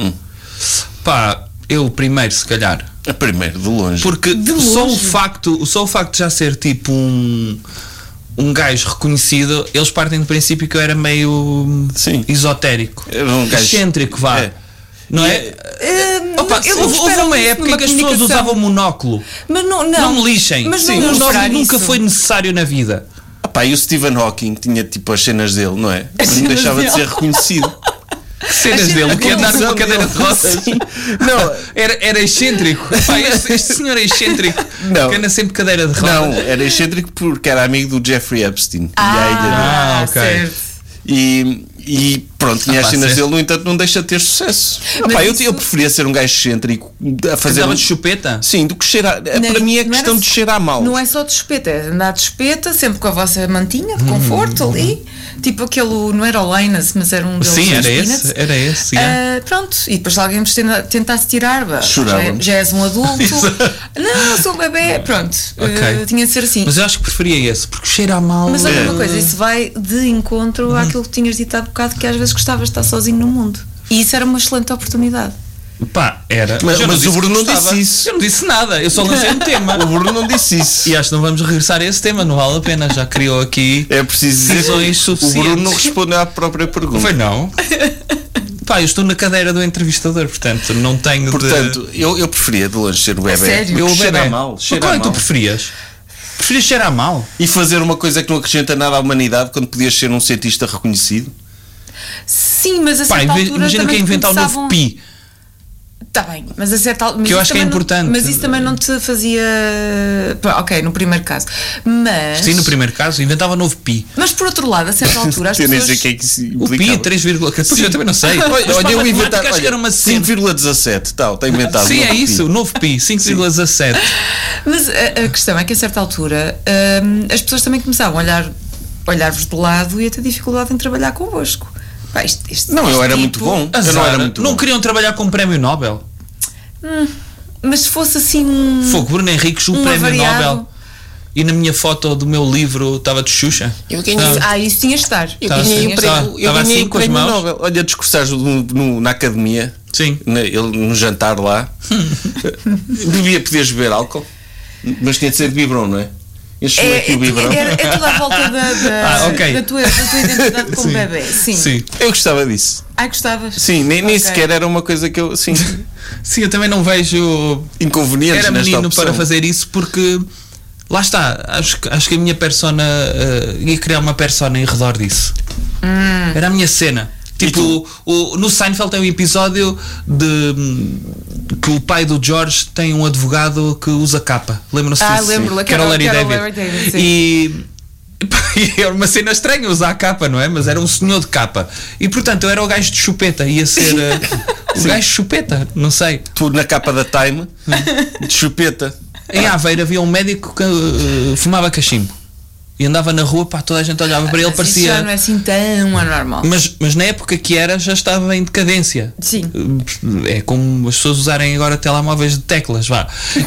Eu primeiro, se calhar. Primeiro, de longe. Porque só o facto de já ser tipo um gajo reconhecido, eles partem do princípio que eu era meio esotérico. Era um gajo excêntrico, não é? Houve uma época em que as pessoas usavam monóculo. Mas não me lixem. Mas o monóculo nunca foi necessário na vida. E o Stephen Hawking tinha tipo as cenas dele, não é? Não deixava de ser reconhecido. Que cenas dele? Que andar com uma cadeira de rodas? Não, era excêntrico. Este senhor é excêntrico. Não. Que anda sempre cadeira de rodas. Não, era excêntrico porque era amigo do Jeffrey Epstein. Ok. E Pronto, tinha as cenas dele, no entanto, não deixa de ter sucesso. Eu preferia ser um gajo excêntrico a fazer. De chupeta? Sim, do que cheirar. Para mim é questão de cheirar mal. Não é só de chupeta, é andar de chupeta, sempre com a vossa mantinha de conforto ali. Tipo aquele, não era o Linus, mas era um deles. Sim, era esse. Pronto, e depois se alguém vos tentasse tirar, já és um adulto. Não, sou um bebê. Pronto, tinha de ser assim. Mas eu acho que preferia esse, porque cheira mal. Mas olha uma coisa, isso vai de encontro àquilo que tinhas dito há bocado, que às vezes gostavas de estar sozinho no mundo. E isso era uma excelente oportunidade. Era. Mas o Bruno não disse isso. Eu não disse nada, eu só lancei um tema. O Bruno não disse isso. E acho que não vamos regressar a esse tema, não vale a pena. Já criou aqui. É preciso dizer. O Bruno não respondeu à própria pergunta. Foi não. Eu estou na cadeira do entrevistador, portanto, não tenho. Portanto, eu preferia de longe ser o bebê. Sério? Eu cheirar mal. Qual é que tu preferias? Preferias cheirar mal? E fazer uma coisa que não acrescenta nada à humanidade quando podias ser um cientista reconhecido? Sim, mas a certa altura imagina que é inventar o novo pi. Está bem, mas a certa altura. Que eu acho que é importante. Mas isso também não te fazia. Ok, no primeiro caso. Mas. Sim, no primeiro caso, inventava novo pi. Mas por outro lado, a certa altura, as pessoas. Nem sei o que é que isso o pi, 3,14. Eu também não sei. Olha, eu inventar. Acho que era uma 5,17. Está inventado. Sim, é isso, o novo pi, 5,17. Mas a questão é que a certa altura as pessoas também começavam a olhar-vos de lado e a ter dificuldade em trabalhar convosco. Eu era muito bom. Não queriam trabalhar com um prémio Nobel? Mas se fosse assim Fogo, Bruno Henriques, o prémio Nobel. E na minha foto do meu livro estava de Xuxa. Eu ganhei. Isso tinha de estar. Eu ganhei o prémio Nobel. Olha, discursares na academia. Sim. No jantar lá. Podias beber álcool, mas tinha de ser de biberon, não é? É tudo à volta da tua identidade como bebê. Sim. Eu gostava disso. Gostavas? Sim, nem sequer era uma coisa que eu. Sim, eu também não vejo inconvenientes. Era menino nesta para fazer isso porque lá está. Acho que a minha persona ia criar uma persona em redor disso. Era a minha cena. Tipo, no Seinfeld tem um episódio que o pai do George tem um advogado que usa capa. Lembram-se disso? Lembro-me. Que era o Larry David. E era uma cena estranha usar a capa, não é? Mas era um senhor de capa. E portanto eu era o gajo de chupeta. Ia ser o gajo de chupeta, não sei. Tu na capa da Time, de chupeta. Em Aveiro havia um médico que fumava cachimbo. E andava na rua, toda a gente olhava para ele, parecia. Isso já não é assim tão anormal. Mas na época que era, já estava em decadência. Sim. É como as pessoas usarem agora telemóveis de teclas, vá.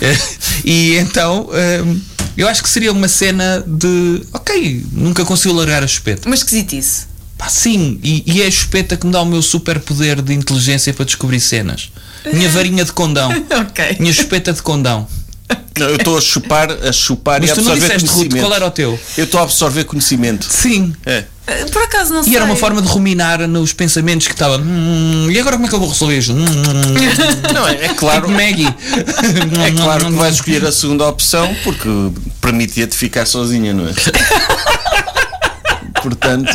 E então, eu acho que seria uma cena de. Ok, nunca consigo largar a chupeta. Mas esquisitice. Sim, e é a chupeta que me dá o meu superpoder de inteligência para descobrir cenas. Minha varinha de condão. Ok. Minha chupeta de condão. Não, eu estou a chupar mas e a absorver conhecimento. Mas tu não disseste, Ruth, qual era o teu? Eu estou a absorver conhecimento. Sim. Por acaso não sei. E era uma forma de ruminar nos pensamentos que estava. E agora como é que eu vou resolver isto? Não, é claro. Tipo Maggie. É claro que vais escolher a segunda opção porque permitia-te ficar sozinha, não é? Portanto.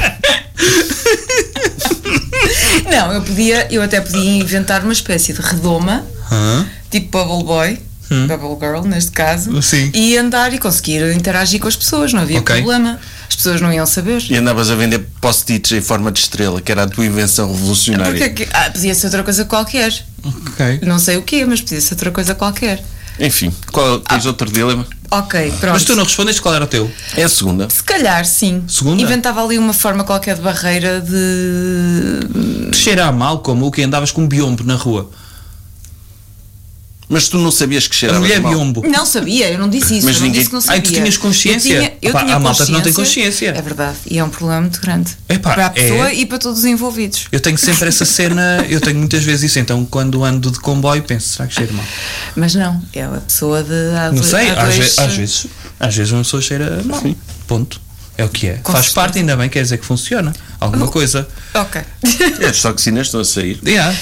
Não, eu até podia inventar uma espécie de redoma, tipo Bubble Boy, Bubble Girl neste caso. Sim. E andar e conseguir interagir com as pessoas, não havia problema. As pessoas não iam saber. E andavas a vender post-its em forma de estrela, que era a tua invenção revolucionária. Podia ser outra coisa qualquer. Não sei o quê, mas podia ser outra coisa qualquer. Enfim, tens outro dilema? Ok, pronto. Mas tu não respondeste qual era o teu? É a segunda. Se calhar, sim. Segunda? Inventava ali uma forma qualquer de barreira de cheirar mal, como o que andavas com um biombo na rua. Mas tu não sabias que cheiravas mal? A mulher biombo. Não sabia, eu não disse isso. Mas não disse que não sabia. Tu tinhas consciência? Eu tinha há malta que não tem consciência. É verdade, e é um problema muito grande. Epá, para a pessoa e para todos os envolvidos. Eu tenho sempre essa cena, eu tenho muitas vezes isso, então quando ando de comboio penso, será que cheiro mal? Mas não, é a pessoa de... Não sei, às vezes uma pessoa cheira mal. Sim. Ponto. É o que é. Faz parte, ainda bem, quer dizer que funciona. Alguma coisa. Ok. As toxinas estão a sair.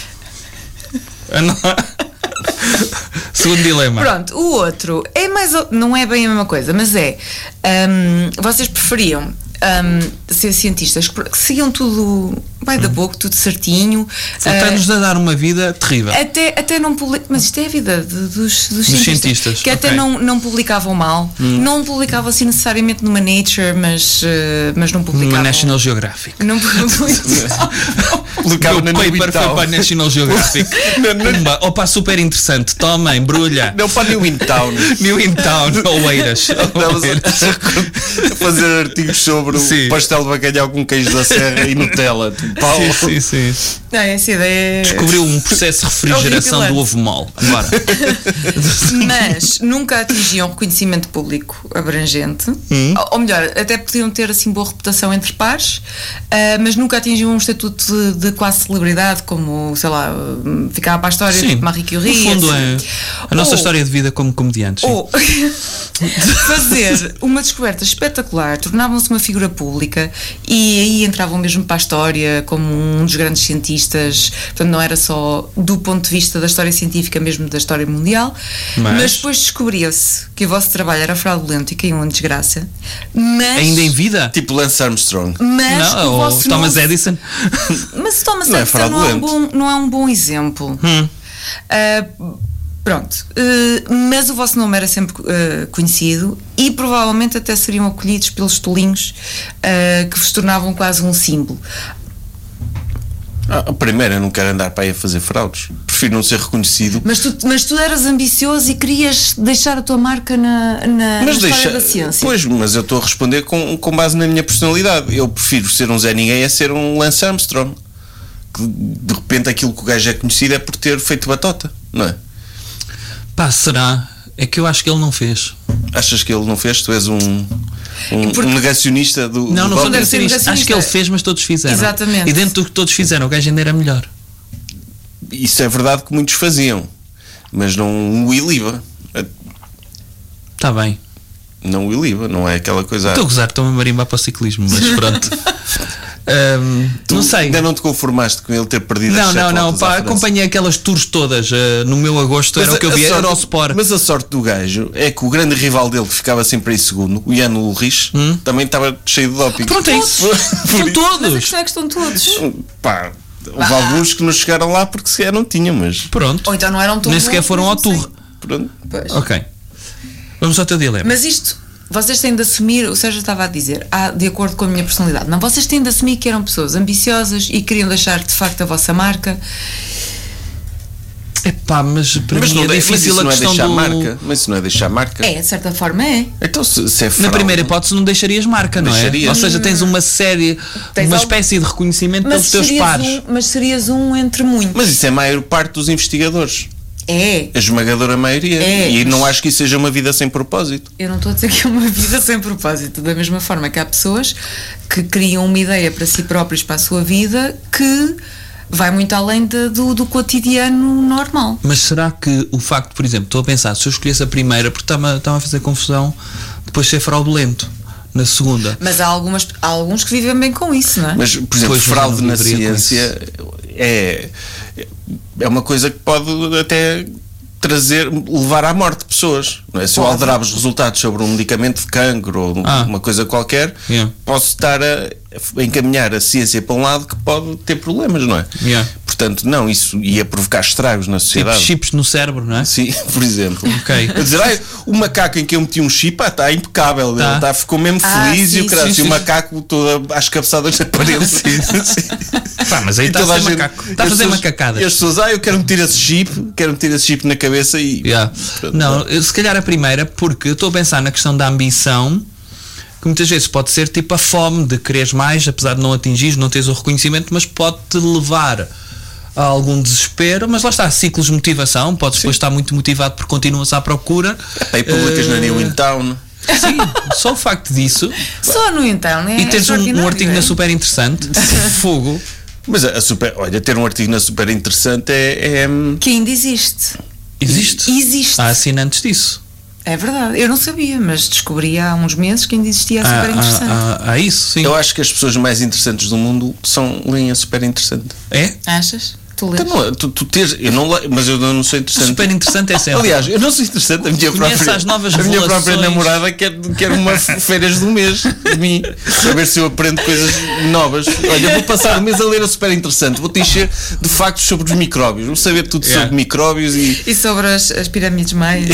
Segundo dilema. Pronto, o outro é mais, não é bem a mesma coisa, mas vocês preferiam ser cientistas que seguiam tudo by the book, tudo certinho. Está-nos a dar uma vida terrível. Até não mas isto é a vida dos cientistas. Que até não publicavam mal. Não publicavam assim necessariamente numa Nature, mas não publicavam. Numa National Geographic. Não publicavam. Publicava no paper foi para a National Geographic. Opa, super interessante. Toma, embrulha. Não para New In Town. New In Town, Oeiras. Fazer artigos sobre o pastel de bacalhau com queijo da serra e Nutella. Sim. Essa ideia descobriu um processo de refrigeração do ovo mole. Mas nunca atingiam reconhecimento público abrangente. Ou melhor, até podiam ter assim boa reputação entre pares, mas nunca atingiam um estatuto de quase celebridade, como, sei lá, ficava para a história tipo Marie Curie. No fundo é a nossa história de vida como comediantes. Ou fazer uma descoberta espetacular, tornavam-se uma figura pública e aí entravam mesmo para a história como um dos grandes cientistas. Portanto, não era só do ponto de vista da história científica, mesmo da história mundial, mas depois descobria-se que o vosso trabalho era fraudulento e caiu em desgraça. Mas, ainda em vida? Tipo Lance Armstrong. Mas não, ou Thomas Edison. Mas Thomas Edison não é um bom exemplo. Pronto, mas o vosso nome era sempre conhecido e provavelmente até seriam acolhidos pelos tolinhos que vos tornavam quase um símbolo. A primeira, eu não quero andar para aí a fazer fraudes. Prefiro não ser reconhecido. Mas tu eras ambicioso e querias deixar a tua marca na história da ciência. Pois, mas eu estou a responder com base na minha personalidade. Eu prefiro ser um Zé Ninguém a ser um Lance Armstrong. Que de repente aquilo que o gajo é conhecido é por ter feito batota, não é? Pá, será? É que eu acho que ele não fez. Achas que ele não fez? Tu és um negacionista do... Não sou negacionista. Acho que ele fez, mas todos fizeram. Exatamente. E dentro do que todos fizeram, o gajo ainda era melhor. Isso é verdade que muitos faziam, mas não o iliba. Está bem. Não o iliba, não é aquela coisa... Estou a gozar, estou-me a marimbar para o ciclismo, mas pronto. Não sei. Ainda não te conformaste com ele ter perdido as 7 voltas Não, pá, acompanhei aquelas tours todas no meu agosto, mas era o que eu via, era o Sport. Mas a sorte do gajo é que o grande rival dele que ficava sempre em segundo, o Jan Ulrich, também estava cheio de doping. Pronto, é isso. Estão todos. Mas a questão é que estão todos. Pá, houve alguns que não chegaram lá porque sequer não tinham, mas... Pronto. Ou então não eram tão nem sequer foram ao tour. Pronto. Pois. Ok. Vamos ao teu dilema. Mas isto... Vocês têm de assumir, o Sérgio estava a dizer, de acordo com a minha personalidade. Não, vocês têm de assumir que eram pessoas ambiciosas e queriam deixar de facto a vossa marca. Epá, mas para mim é difícil a questão do... marca. Mas isso não é deixar marca? É, de certa forma é. Então se é fraude... Na primeira hipótese não deixarias marca, não é? Ou seja, tens uma série, uma espécie de reconhecimento pelos teus pares. Mas serias um entre muitos. Mas isso é a maior parte dos investigadores. É. A esmagadora maioria. E não acho que isso seja uma vida sem propósito. Eu não estou a dizer que é uma vida sem propósito. Da mesma forma que há pessoas que criam uma ideia para si próprios, para a sua vida, que vai muito além do cotidiano normal. Mas será que o facto, por exemplo, estou a pensar, se eu escolhesse a primeira, porque está-me a fazer confusão, depois ser fraudulento na segunda. Mas há alguns que vivem bem com isso, não é? Mas, por exemplo, fraude na ciência é uma coisa que pode até levar à morte de pessoas, não é? Se eu alterar os resultados sobre um medicamento de cancro ou uma coisa qualquer, posso estar a encaminhar a ciência para um lado que pode ter problemas, não é? Portanto, não, isso ia provocar estragos na sociedade. Tipo chips no cérebro, não é? Sim, por exemplo. Ok. A dizer, o macaco em que eu meti um chip está impecável, ele ficou mesmo feliz e o macaco todo às cabeçadas da parede. Mas aí está a fazer macaco. Está a fazer macacadas. E as pessoas, eu quero meter esse chip na cabeça e... Não, se calhar a primeira, porque eu estou a pensar na questão da ambição, que muitas vezes pode ser tipo a fome de quereres mais, apesar de não atingires, não teres o reconhecimento, mas pode-te levar a algum desespero, mas lá está, ciclos de motivação, podes depois estar muito motivado porque continuas à procura. E publicas na New In Town. Sim, só o facto disso. Só no In Town, e teres um artigo na Super Interessante, fogo. Mas ter um artigo na Super Interessante é... Que ainda existe. Existe? Existe. Há assinantes disso. É verdade, eu não sabia, mas descobri há uns meses que ainda existia a Super Interessante. Isso, sim. Eu acho que as pessoas mais interessantes do mundo leem a Super Interessante. É? Achas? Tu tens, mas eu não sou interessante. Super interessante é sempre. Aliás, eu não sou interessante. A minha própria namorada quer uma férias de um mês de mim, saber se eu aprendo coisas novas. Olha, vou passar um mês a ler a Super Interessante. Vou te encher de factos sobre os micróbios. Vou saber tudo sobre micróbios e sobre as pirâmides maias.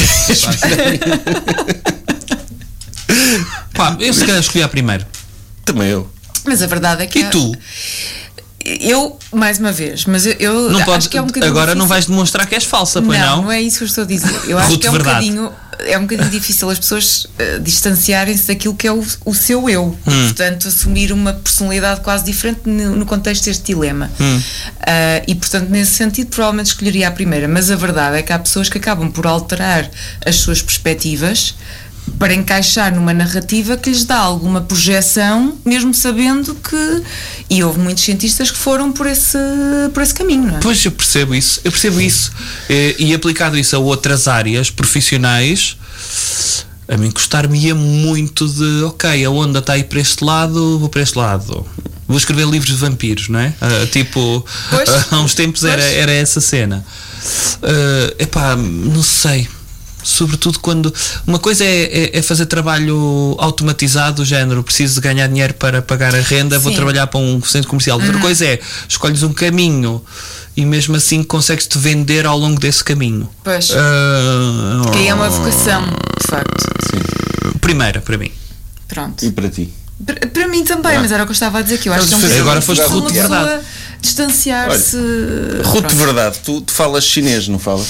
Pá, eu se calhar escolhi a primeiro. Também eu. Mas a verdade é que. E tu? Eu, mais uma vez, mas eu não acho podes, que é um bocadinho agora difícil. Não vais demonstrar que és falsa, pois não? Não é isso que eu estou a dizer. Eu acho que é um bocadinho difícil as pessoas distanciarem-se daquilo que é o seu eu. Portanto, assumir uma personalidade quase diferente no contexto deste dilema. E, portanto, nesse sentido, provavelmente escolheria a primeira. Mas a verdade é que há pessoas que acabam por alterar as suas perspectivas para encaixar numa narrativa que lhes dá alguma projeção, mesmo sabendo que... E houve muitos cientistas que foram por esse caminho, não é? Pois, eu percebo isso. E aplicado isso a outras áreas profissionais, a mim custar-me-ia muito de... Ok, a onda está aí para este lado, vou para este lado. Vou escrever livros de vampiros, não é? Há uns tempos era essa cena. Não sei... Sobretudo quando uma coisa é fazer trabalho automatizado, do género, preciso de ganhar dinheiro para pagar a renda, vou trabalhar para um centro comercial. Outra coisa é, escolhes um caminho e mesmo assim consegues-te vender ao longo desse caminho. Pois. Que aí é uma vocação, de facto. Sim. Primeira, para mim. Pronto. E para ti? Para mim também, mas era o que eu estava a dizer, que eu acho que é um bocadinho. Agora foste Ruth de verdade. Distanciar-se. Ruth de verdade, tu falas chinês, não falas?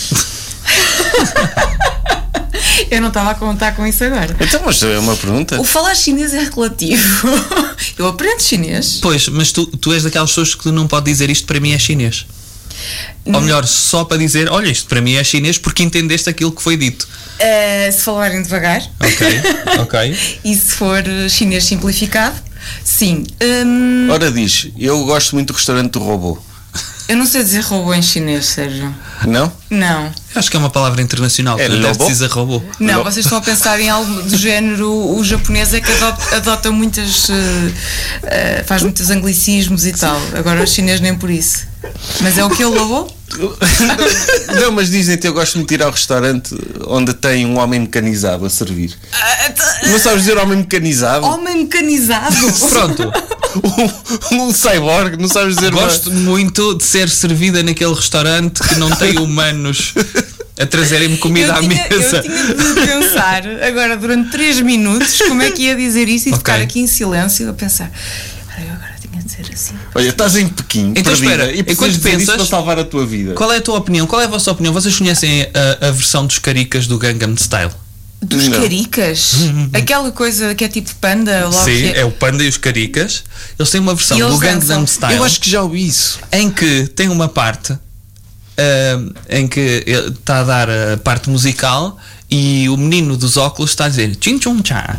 Eu não estava a contar com isso agora. Então, mas é uma pergunta. O falar chinês é relativo. Eu aprendo chinês. Pois, mas tu és daquelas pessoas que não pode dizer isto para mim é chinês. Ou melhor, só para dizer, olha, isto para mim é chinês porque entendeste aquilo que foi dito. Se falarem devagar. Ok. E se for chinês simplificado, sim. Ora diz, eu gosto muito do restaurante do robô. Eu não sei dizer robô em chinês, Sérgio. Não? Não. Acho que é uma palavra internacional, que não deve dizer robô. Não, vocês estão a pensar em algo do género, o japonês é que adota muitas, faz muitos anglicismos e tal. Agora o chinês nem por isso. Mas é o que ele lavou? Não, mas dizem-te, eu gosto de ir ao restaurante onde tem um homem mecanizado a servir. Não sabes dizer homem mecanizado? Homem mecanizado? Pronto. Um cyborg, não sabes dizer. Gosto muito de ser servida naquele restaurante que não tem humanos a trazerem-me comida à mesa. Eu tinha de pensar agora durante 3 minutos como é que ia dizer isso e ficar aqui em silêncio a pensar. Eu agora tinha de ser assim. Olha, estás em Pequim, então espera, e enquanto pensas para salvar a tua vida. Qual é a tua opinião? Qual é a vossa opinião? Vocês conhecem a versão dos caricas do Gangnam Style? Dos caricas? Aquela coisa que é tipo panda? Logo. Sim, é o panda e os caricas. Eles têm uma versão do Gangnam Style. Eu acho que já ouvi isso. Em que tem uma parte em que está a dar a parte musical e o menino dos óculos está a dizer Chin Chun Cha.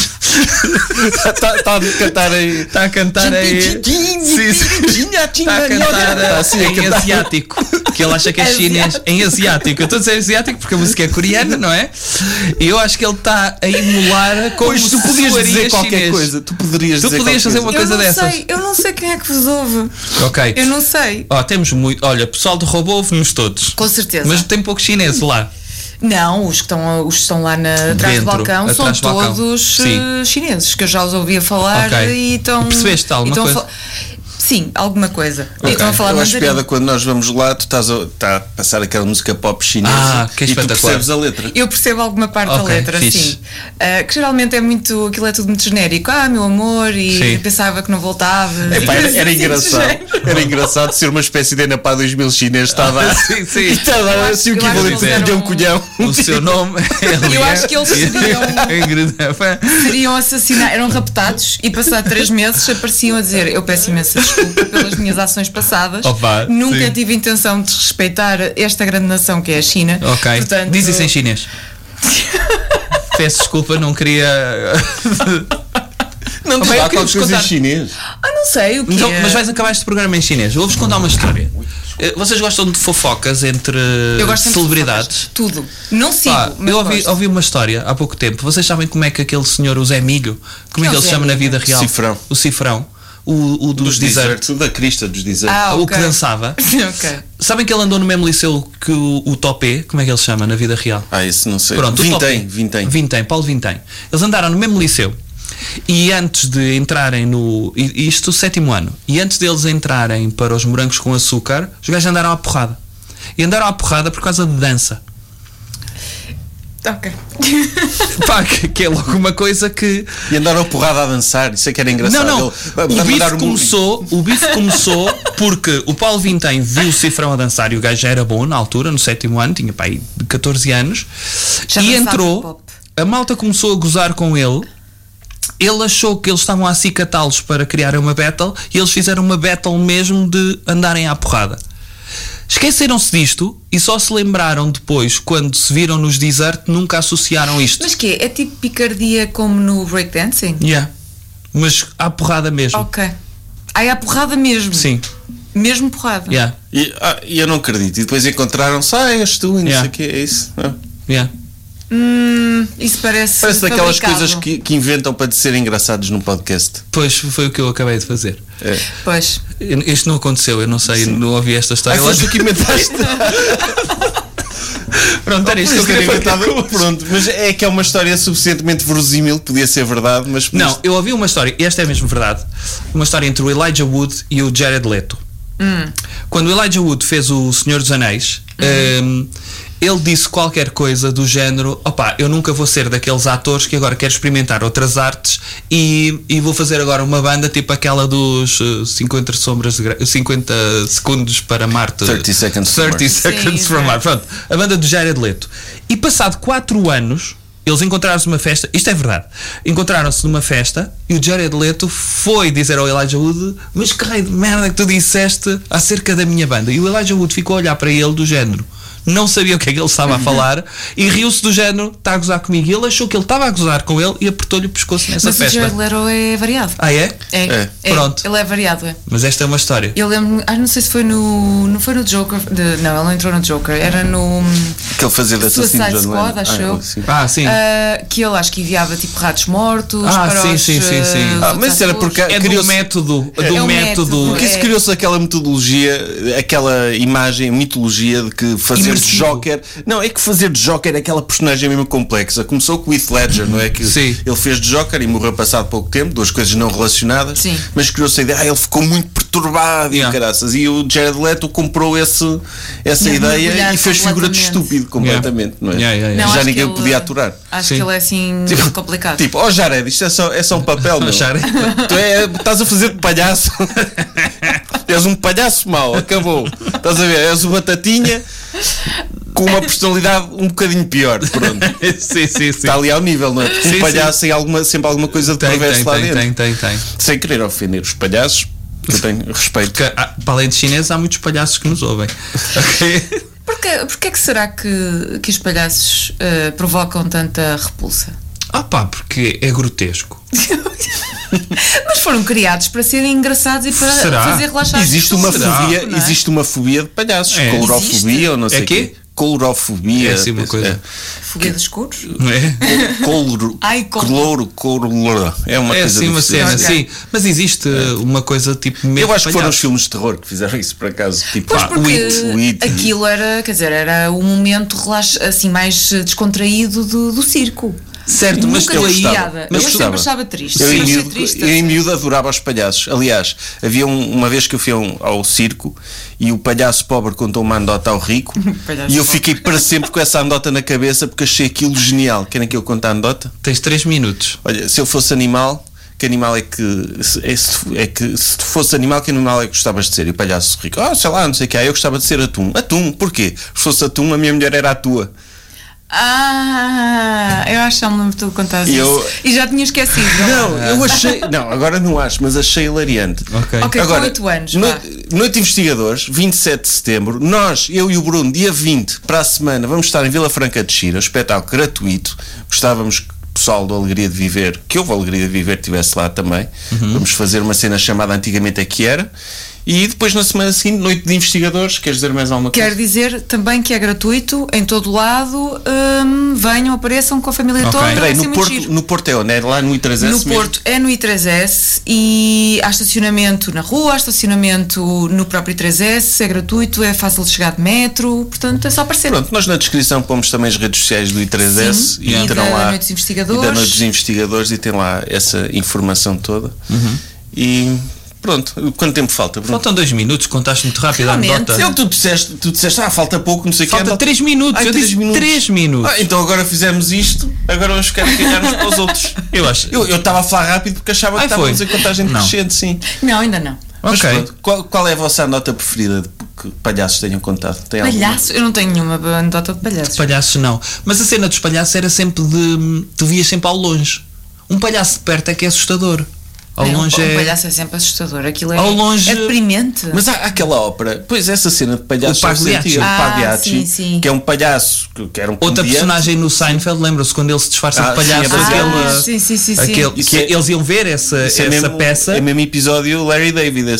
Está a cantar aí. Está a cantar aí. Está a cantar em asiático. Que ele acha que é chinês. Em asiático. Eu estou a dizer asiático porque a música é coreana, não é? E eu acho que ele está a emular como se tu podias dizer qualquer chinês. Coisa. Tu poderias fazer uma coisa dessas. Eu não sei quem é que vos ouve. Ok. Eu não sei. Temos muito. Olha, pessoal do robô ouve-nos todos. Com certeza. Mas tem pouco chinês lá. Não, os que estão lá atrás do balcão são todos chineses, que eu já os ouvia falar e estão. Percebeste alguma coisa? Sim, alguma coisa. Okay. Estão a falar eu acho piada quando nós vamos lá, tu estás a passar aquela música pop chinesa que é e tu percebes a letra. Eu percebo alguma parte da letra, sim. Que geralmente é muito, aquilo é tudo muito genérico. Meu amor, e pensava que não voltava. Era engraçado. Era engraçado ser uma espécie de Enapá 2000 chinês. Estava assim o que equivalente a um colhão. O seu nome é eu acho que eles seriam assassinados, eram raptados e passado 3 meses apareciam a dizer: eu peço imensa desculpa pelas minhas ações passadas. Nunca tive intenção de respeitar esta grande nação que é a China. Portanto, diz isso em chinês. Peço desculpa, não queria. Não te dá qualquer coisa em chinês. Não sei o que então, mas vais acabar este programa em chinês. Vou-vos contar uma história. Vocês gostam de fofocas entre celebridades? Tudo. Não sigo. Eu ouvi uma história há pouco tempo. Vocês sabem como é que aquele senhor, o Zé Milho, como é que ele se chama na vida real? Cifrão. O Cifrão. o dos desertos. Da crista dos desertos. O que dançava. Okay. Sabem que ele andou no mesmo liceu que o Topé? Como é que ele se chama na vida real? Isso não sei. Pronto, Vintém, Paulo Vintém. Eles andaram no mesmo liceu. E antes de entrarem no... Isto, 7º ano. E antes deles entrarem para os morangos com açúcar, os gajos andaram à porrada. E andaram à porrada por causa de dança. Ok. Pá, que é logo uma coisa que... E andaram a porrada a dançar, isso é que era engraçado. Não. O bife começou porque o Paulo Vintém viu o Cifrão a dançar e o gajo já era bom na altura, no 7º ano, tinha pá, aí 14 anos. Já e entrou, a malta começou a gozar com ele. Ele achou que eles estavam a acicatá-los para criar uma battle e eles fizeram uma battle mesmo de andarem à porrada. Esqueceram-se disto e só se lembraram depois, quando se viram nos desert, nunca associaram isto. Mas que é tipo picardia como no breakdancing? Yeah. Mas à porrada mesmo. Ok. À porrada mesmo? Sim. Mesmo porrada? Yeah. E eu não acredito. E depois encontraram-se, és tu e não sei o que, é isso. Yeah. Isso parece daquelas coisas que inventam para ser engraçados num podcast. Pois, foi o que eu acabei de fazer. Pois. Isto não aconteceu, eu não sei, não ouvi esta história. Foste tu que inventaste. Pronto, era isto que eu queria inventar. Pronto, mas é que é uma história suficientemente verosímil, podia ser verdade, mas... Não, eu ouvi uma história, e esta é mesmo verdade, uma história entre o Elijah Wood e o Jared Leto. Quando o Elijah Wood fez o Senhor dos Anéis, ele disse qualquer coisa do género: opá, eu nunca vou ser daqueles atores que agora quero experimentar outras artes e vou fazer agora uma banda tipo aquela dos 50 segundos para Marte, 30 Seconds from Marte. Pronto, a banda do Jared Leto. E passado 4 anos eles encontraram-se numa festa, isto é verdade, encontraram-se numa festa e o Jared Leto foi dizer ao Elijah Wood: mas que raio de merda que tu disseste acerca da minha banda? E o Elijah Wood ficou a olhar para ele do género, não sabia o que é que ele estava a falar e riu-se do género: está a gozar comigo. E ele achou que ele estava a gozar com ele e apertou-lhe o pescoço nessa festa. Mas o Jared Leto é variado. Ah, é? É. Pronto. Ele é variado, é. Mas esta é uma história. Eu lembro, não sei se foi não foi no Joker, não, ele não entrou no Joker, era no que ele fazia da Suicide Squad, acho eu. Sim. Que ele acho que enviava tipo ratos mortos sim. Mas isso era porque do método. Porque isso criou-se aquela metodologia, aquela imagem, mitologia de que fazer de Joker. Não, é que fazer de Joker é aquela personagem mesmo complexa. Começou com o Heath Ledger, não é? Que ele fez de Joker e morreu passado pouco tempo, duas coisas não relacionadas. Sim. Mas criou-se a ideia, ele ficou muito perturbado e caraças. E o Jared Leto comprou essa ideia e fez figura de estúpido completamente, não é? Não, já ninguém podia aturar. Acho que ele é assim complicado. Tipo, Jared, isto é só um papel, meu. Tu estás a fazer de palhaço. És um palhaço mau, acabou. Estás a ver? És o Batatinha com uma personalidade um bocadinho pior. Pronto. Sim. Está ali ao nível, não é? Porque o palhaço tem sempre alguma coisa de perverso lá dentro. Tem. Sem querer ofender os palhaços, que eu tenho respeito. Porque, para além de chineses, há muitos palhaços que nos ouvem. Ok? Porquê que será que os palhaços provocam tanta repulsa? Porque é grotesco. Mas foram criados para serem engraçados e para fazer relaxar. Existe uma fobia de palhaços. Colorofobia ou não sei o quê. Colorofobia. É assim uma coisa. Fobia dos escuros? Cloro. É uma coisa assim uma cena, sim. Mas existe uma coisa tipo medo. Eu acho que foram os filmes de terror que fizeram isso, por acaso. Tipo, o It. Aquilo era um momento assim mais descontraído do circo. Certo, mas eu sempre achava triste. Eu em miúdo adorava os palhaços. Aliás, havia uma vez que eu fui ao circo e o palhaço pobre contou uma anedota ao rico e eu fiquei para sempre com essa anedota na cabeça porque achei aquilo genial. Querem que eu conte a anedota? Tens 3 minutos. Olha, se eu fosse animal, que animal é que se tu fosse animal, que animal é que gostavas de ser? E o palhaço rico: sei lá, não sei o que. Eu gostava de ser atum. Atum, porquê? Se fosse atum, a minha mulher era a tua. Eu acho que já me lembro de tu contar isso. E já tinha esquecido. Eu achei. Não, agora não acho, mas achei hilariante. Ok, agora, com 8 anos. Noite de Investigadores, 27 de setembro. Eu e o Bruno, dia 20, para a semana, vamos estar em Vila Franca de Xira, um espetáculo gratuito. Gostávamos que o pessoal do Alegria de Viver, que houve a Alegria de Viver, estivesse lá também. Vamos fazer uma cena chamada Antigamente é que Era. E depois na semana seguinte, noite de investigadores. Queres dizer mais alguma coisa? Quero dizer também que é gratuito em todo lado. Venham, apareçam com a família toda. Peraí, no Porto é onde? É lá no I3S No mesmo? Porto é no I3S e há estacionamento na rua, há estacionamento no próprio I3S, é gratuito, é fácil de chegar de metro, portanto é só aparecer. Pronto, nós na descrição pomos também as redes sociais do I3S. Sim, e terão lá Noite dos Investigadores. E da Noite dos Investigadores, e tem lá essa informação toda. E pronto, quanto tempo falta, Bruno? Faltam 2 minutos, contaste muito rápido a anedota. Tu disseste, falta pouco, não sei o que. Falta 3 minutos, eu disse 3 minutos. Então agora fizemos isto, agora vamos ficar a ganhar uns para os outros. Eu acho. Eu estava a falar rápido porque achava que estávamos em contagem decrescente, sim. Não, ainda não. Mas pronto, qual é a vossa anedota preferida de que palhaços tenham contado? Tem palhaço? Eu não tenho nenhuma anedota de palhaços. De palhaços não. Mas a cena dos palhaços era sempre de. Tu vias sempre ao longe. Um palhaço de perto é que é assustador. Ao longe um palhaço é sempre assustador. Aquilo é, ao longe, é deprimente. Mas há aquela ópera, pois essa cena de palhaço, o Pagliacci, sim. que é um palhaço que era um outra personagem no Seinfeld, lembra-se quando ele se disfarça de palhaço? Sim. Eles iam ver essa peça. É o mesmo episódio Larry David.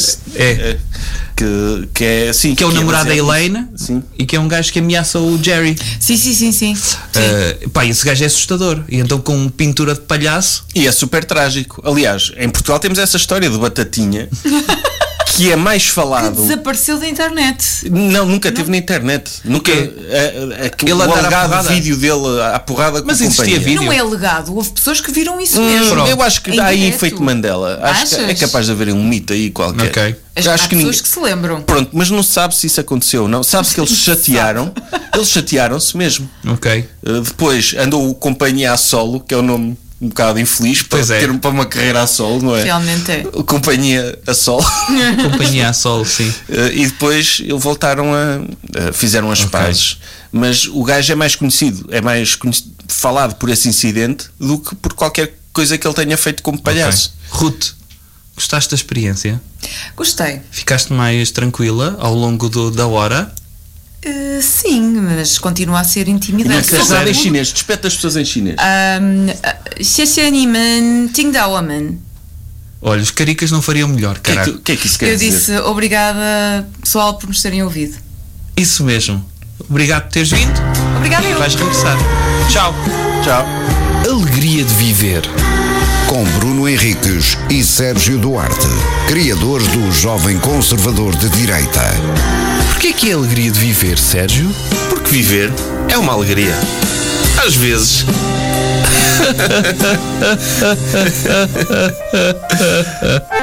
Que é assim. Que é o namorado da Elaine e que é um gajo que ameaça o Jerry. Sim. Esse gajo é assustador. E então com pintura de palhaço. E é super trágico. Aliás, em Portugal temos essa história do Batatinha. Que é mais falado. Que desapareceu da internet. Não, nunca teve na internet. Nunca. Ele o alegado vídeo dele à porrada. Mas existia vídeo. Não é alegado, houve pessoas que viram isso mesmo. Eu acho que há aí efeito Mandela. Acho que é capaz de haver um mito aí qualquer. Okay. Há pessoas que se lembram. Pronto, mas não se sabe se isso aconteceu ou não. Sabe-se que eles chatearam. Eles chatearam-se mesmo. Ok. Depois andou o Companhia a Solo, que é o nome um bocado infeliz para para uma carreira a solo, não é? Realmente é. Companhia a Sol. Companhia a Sol, sim. E depois voltaram fizeram as pazes. Mas o gajo é mais conhecido, falado por esse incidente do que por qualquer coisa que ele tenha feito como palhaço. Ruth, gostaste da experiência? Gostei. Ficaste mais tranquila ao longo da hora? Sim, mas continua a ser intimidante. Não queres nada em chinês? Despete as pessoas em chinês. Olha, os caricas não fariam melhor, caralho. O que é que isso quer dizer? Eu disse obrigada, pessoal, por nos terem ouvido. Isso mesmo. Obrigado por teres vindo. Obrigada eu. Vais regressar. Tchau. Alegria de viver. Com Bruno Henriques e Sérgio Duarte, criadores do Jovem Conservador de Direita. Porquê que é a alegria de viver, Sérgio? Porque viver é uma alegria. Às vezes.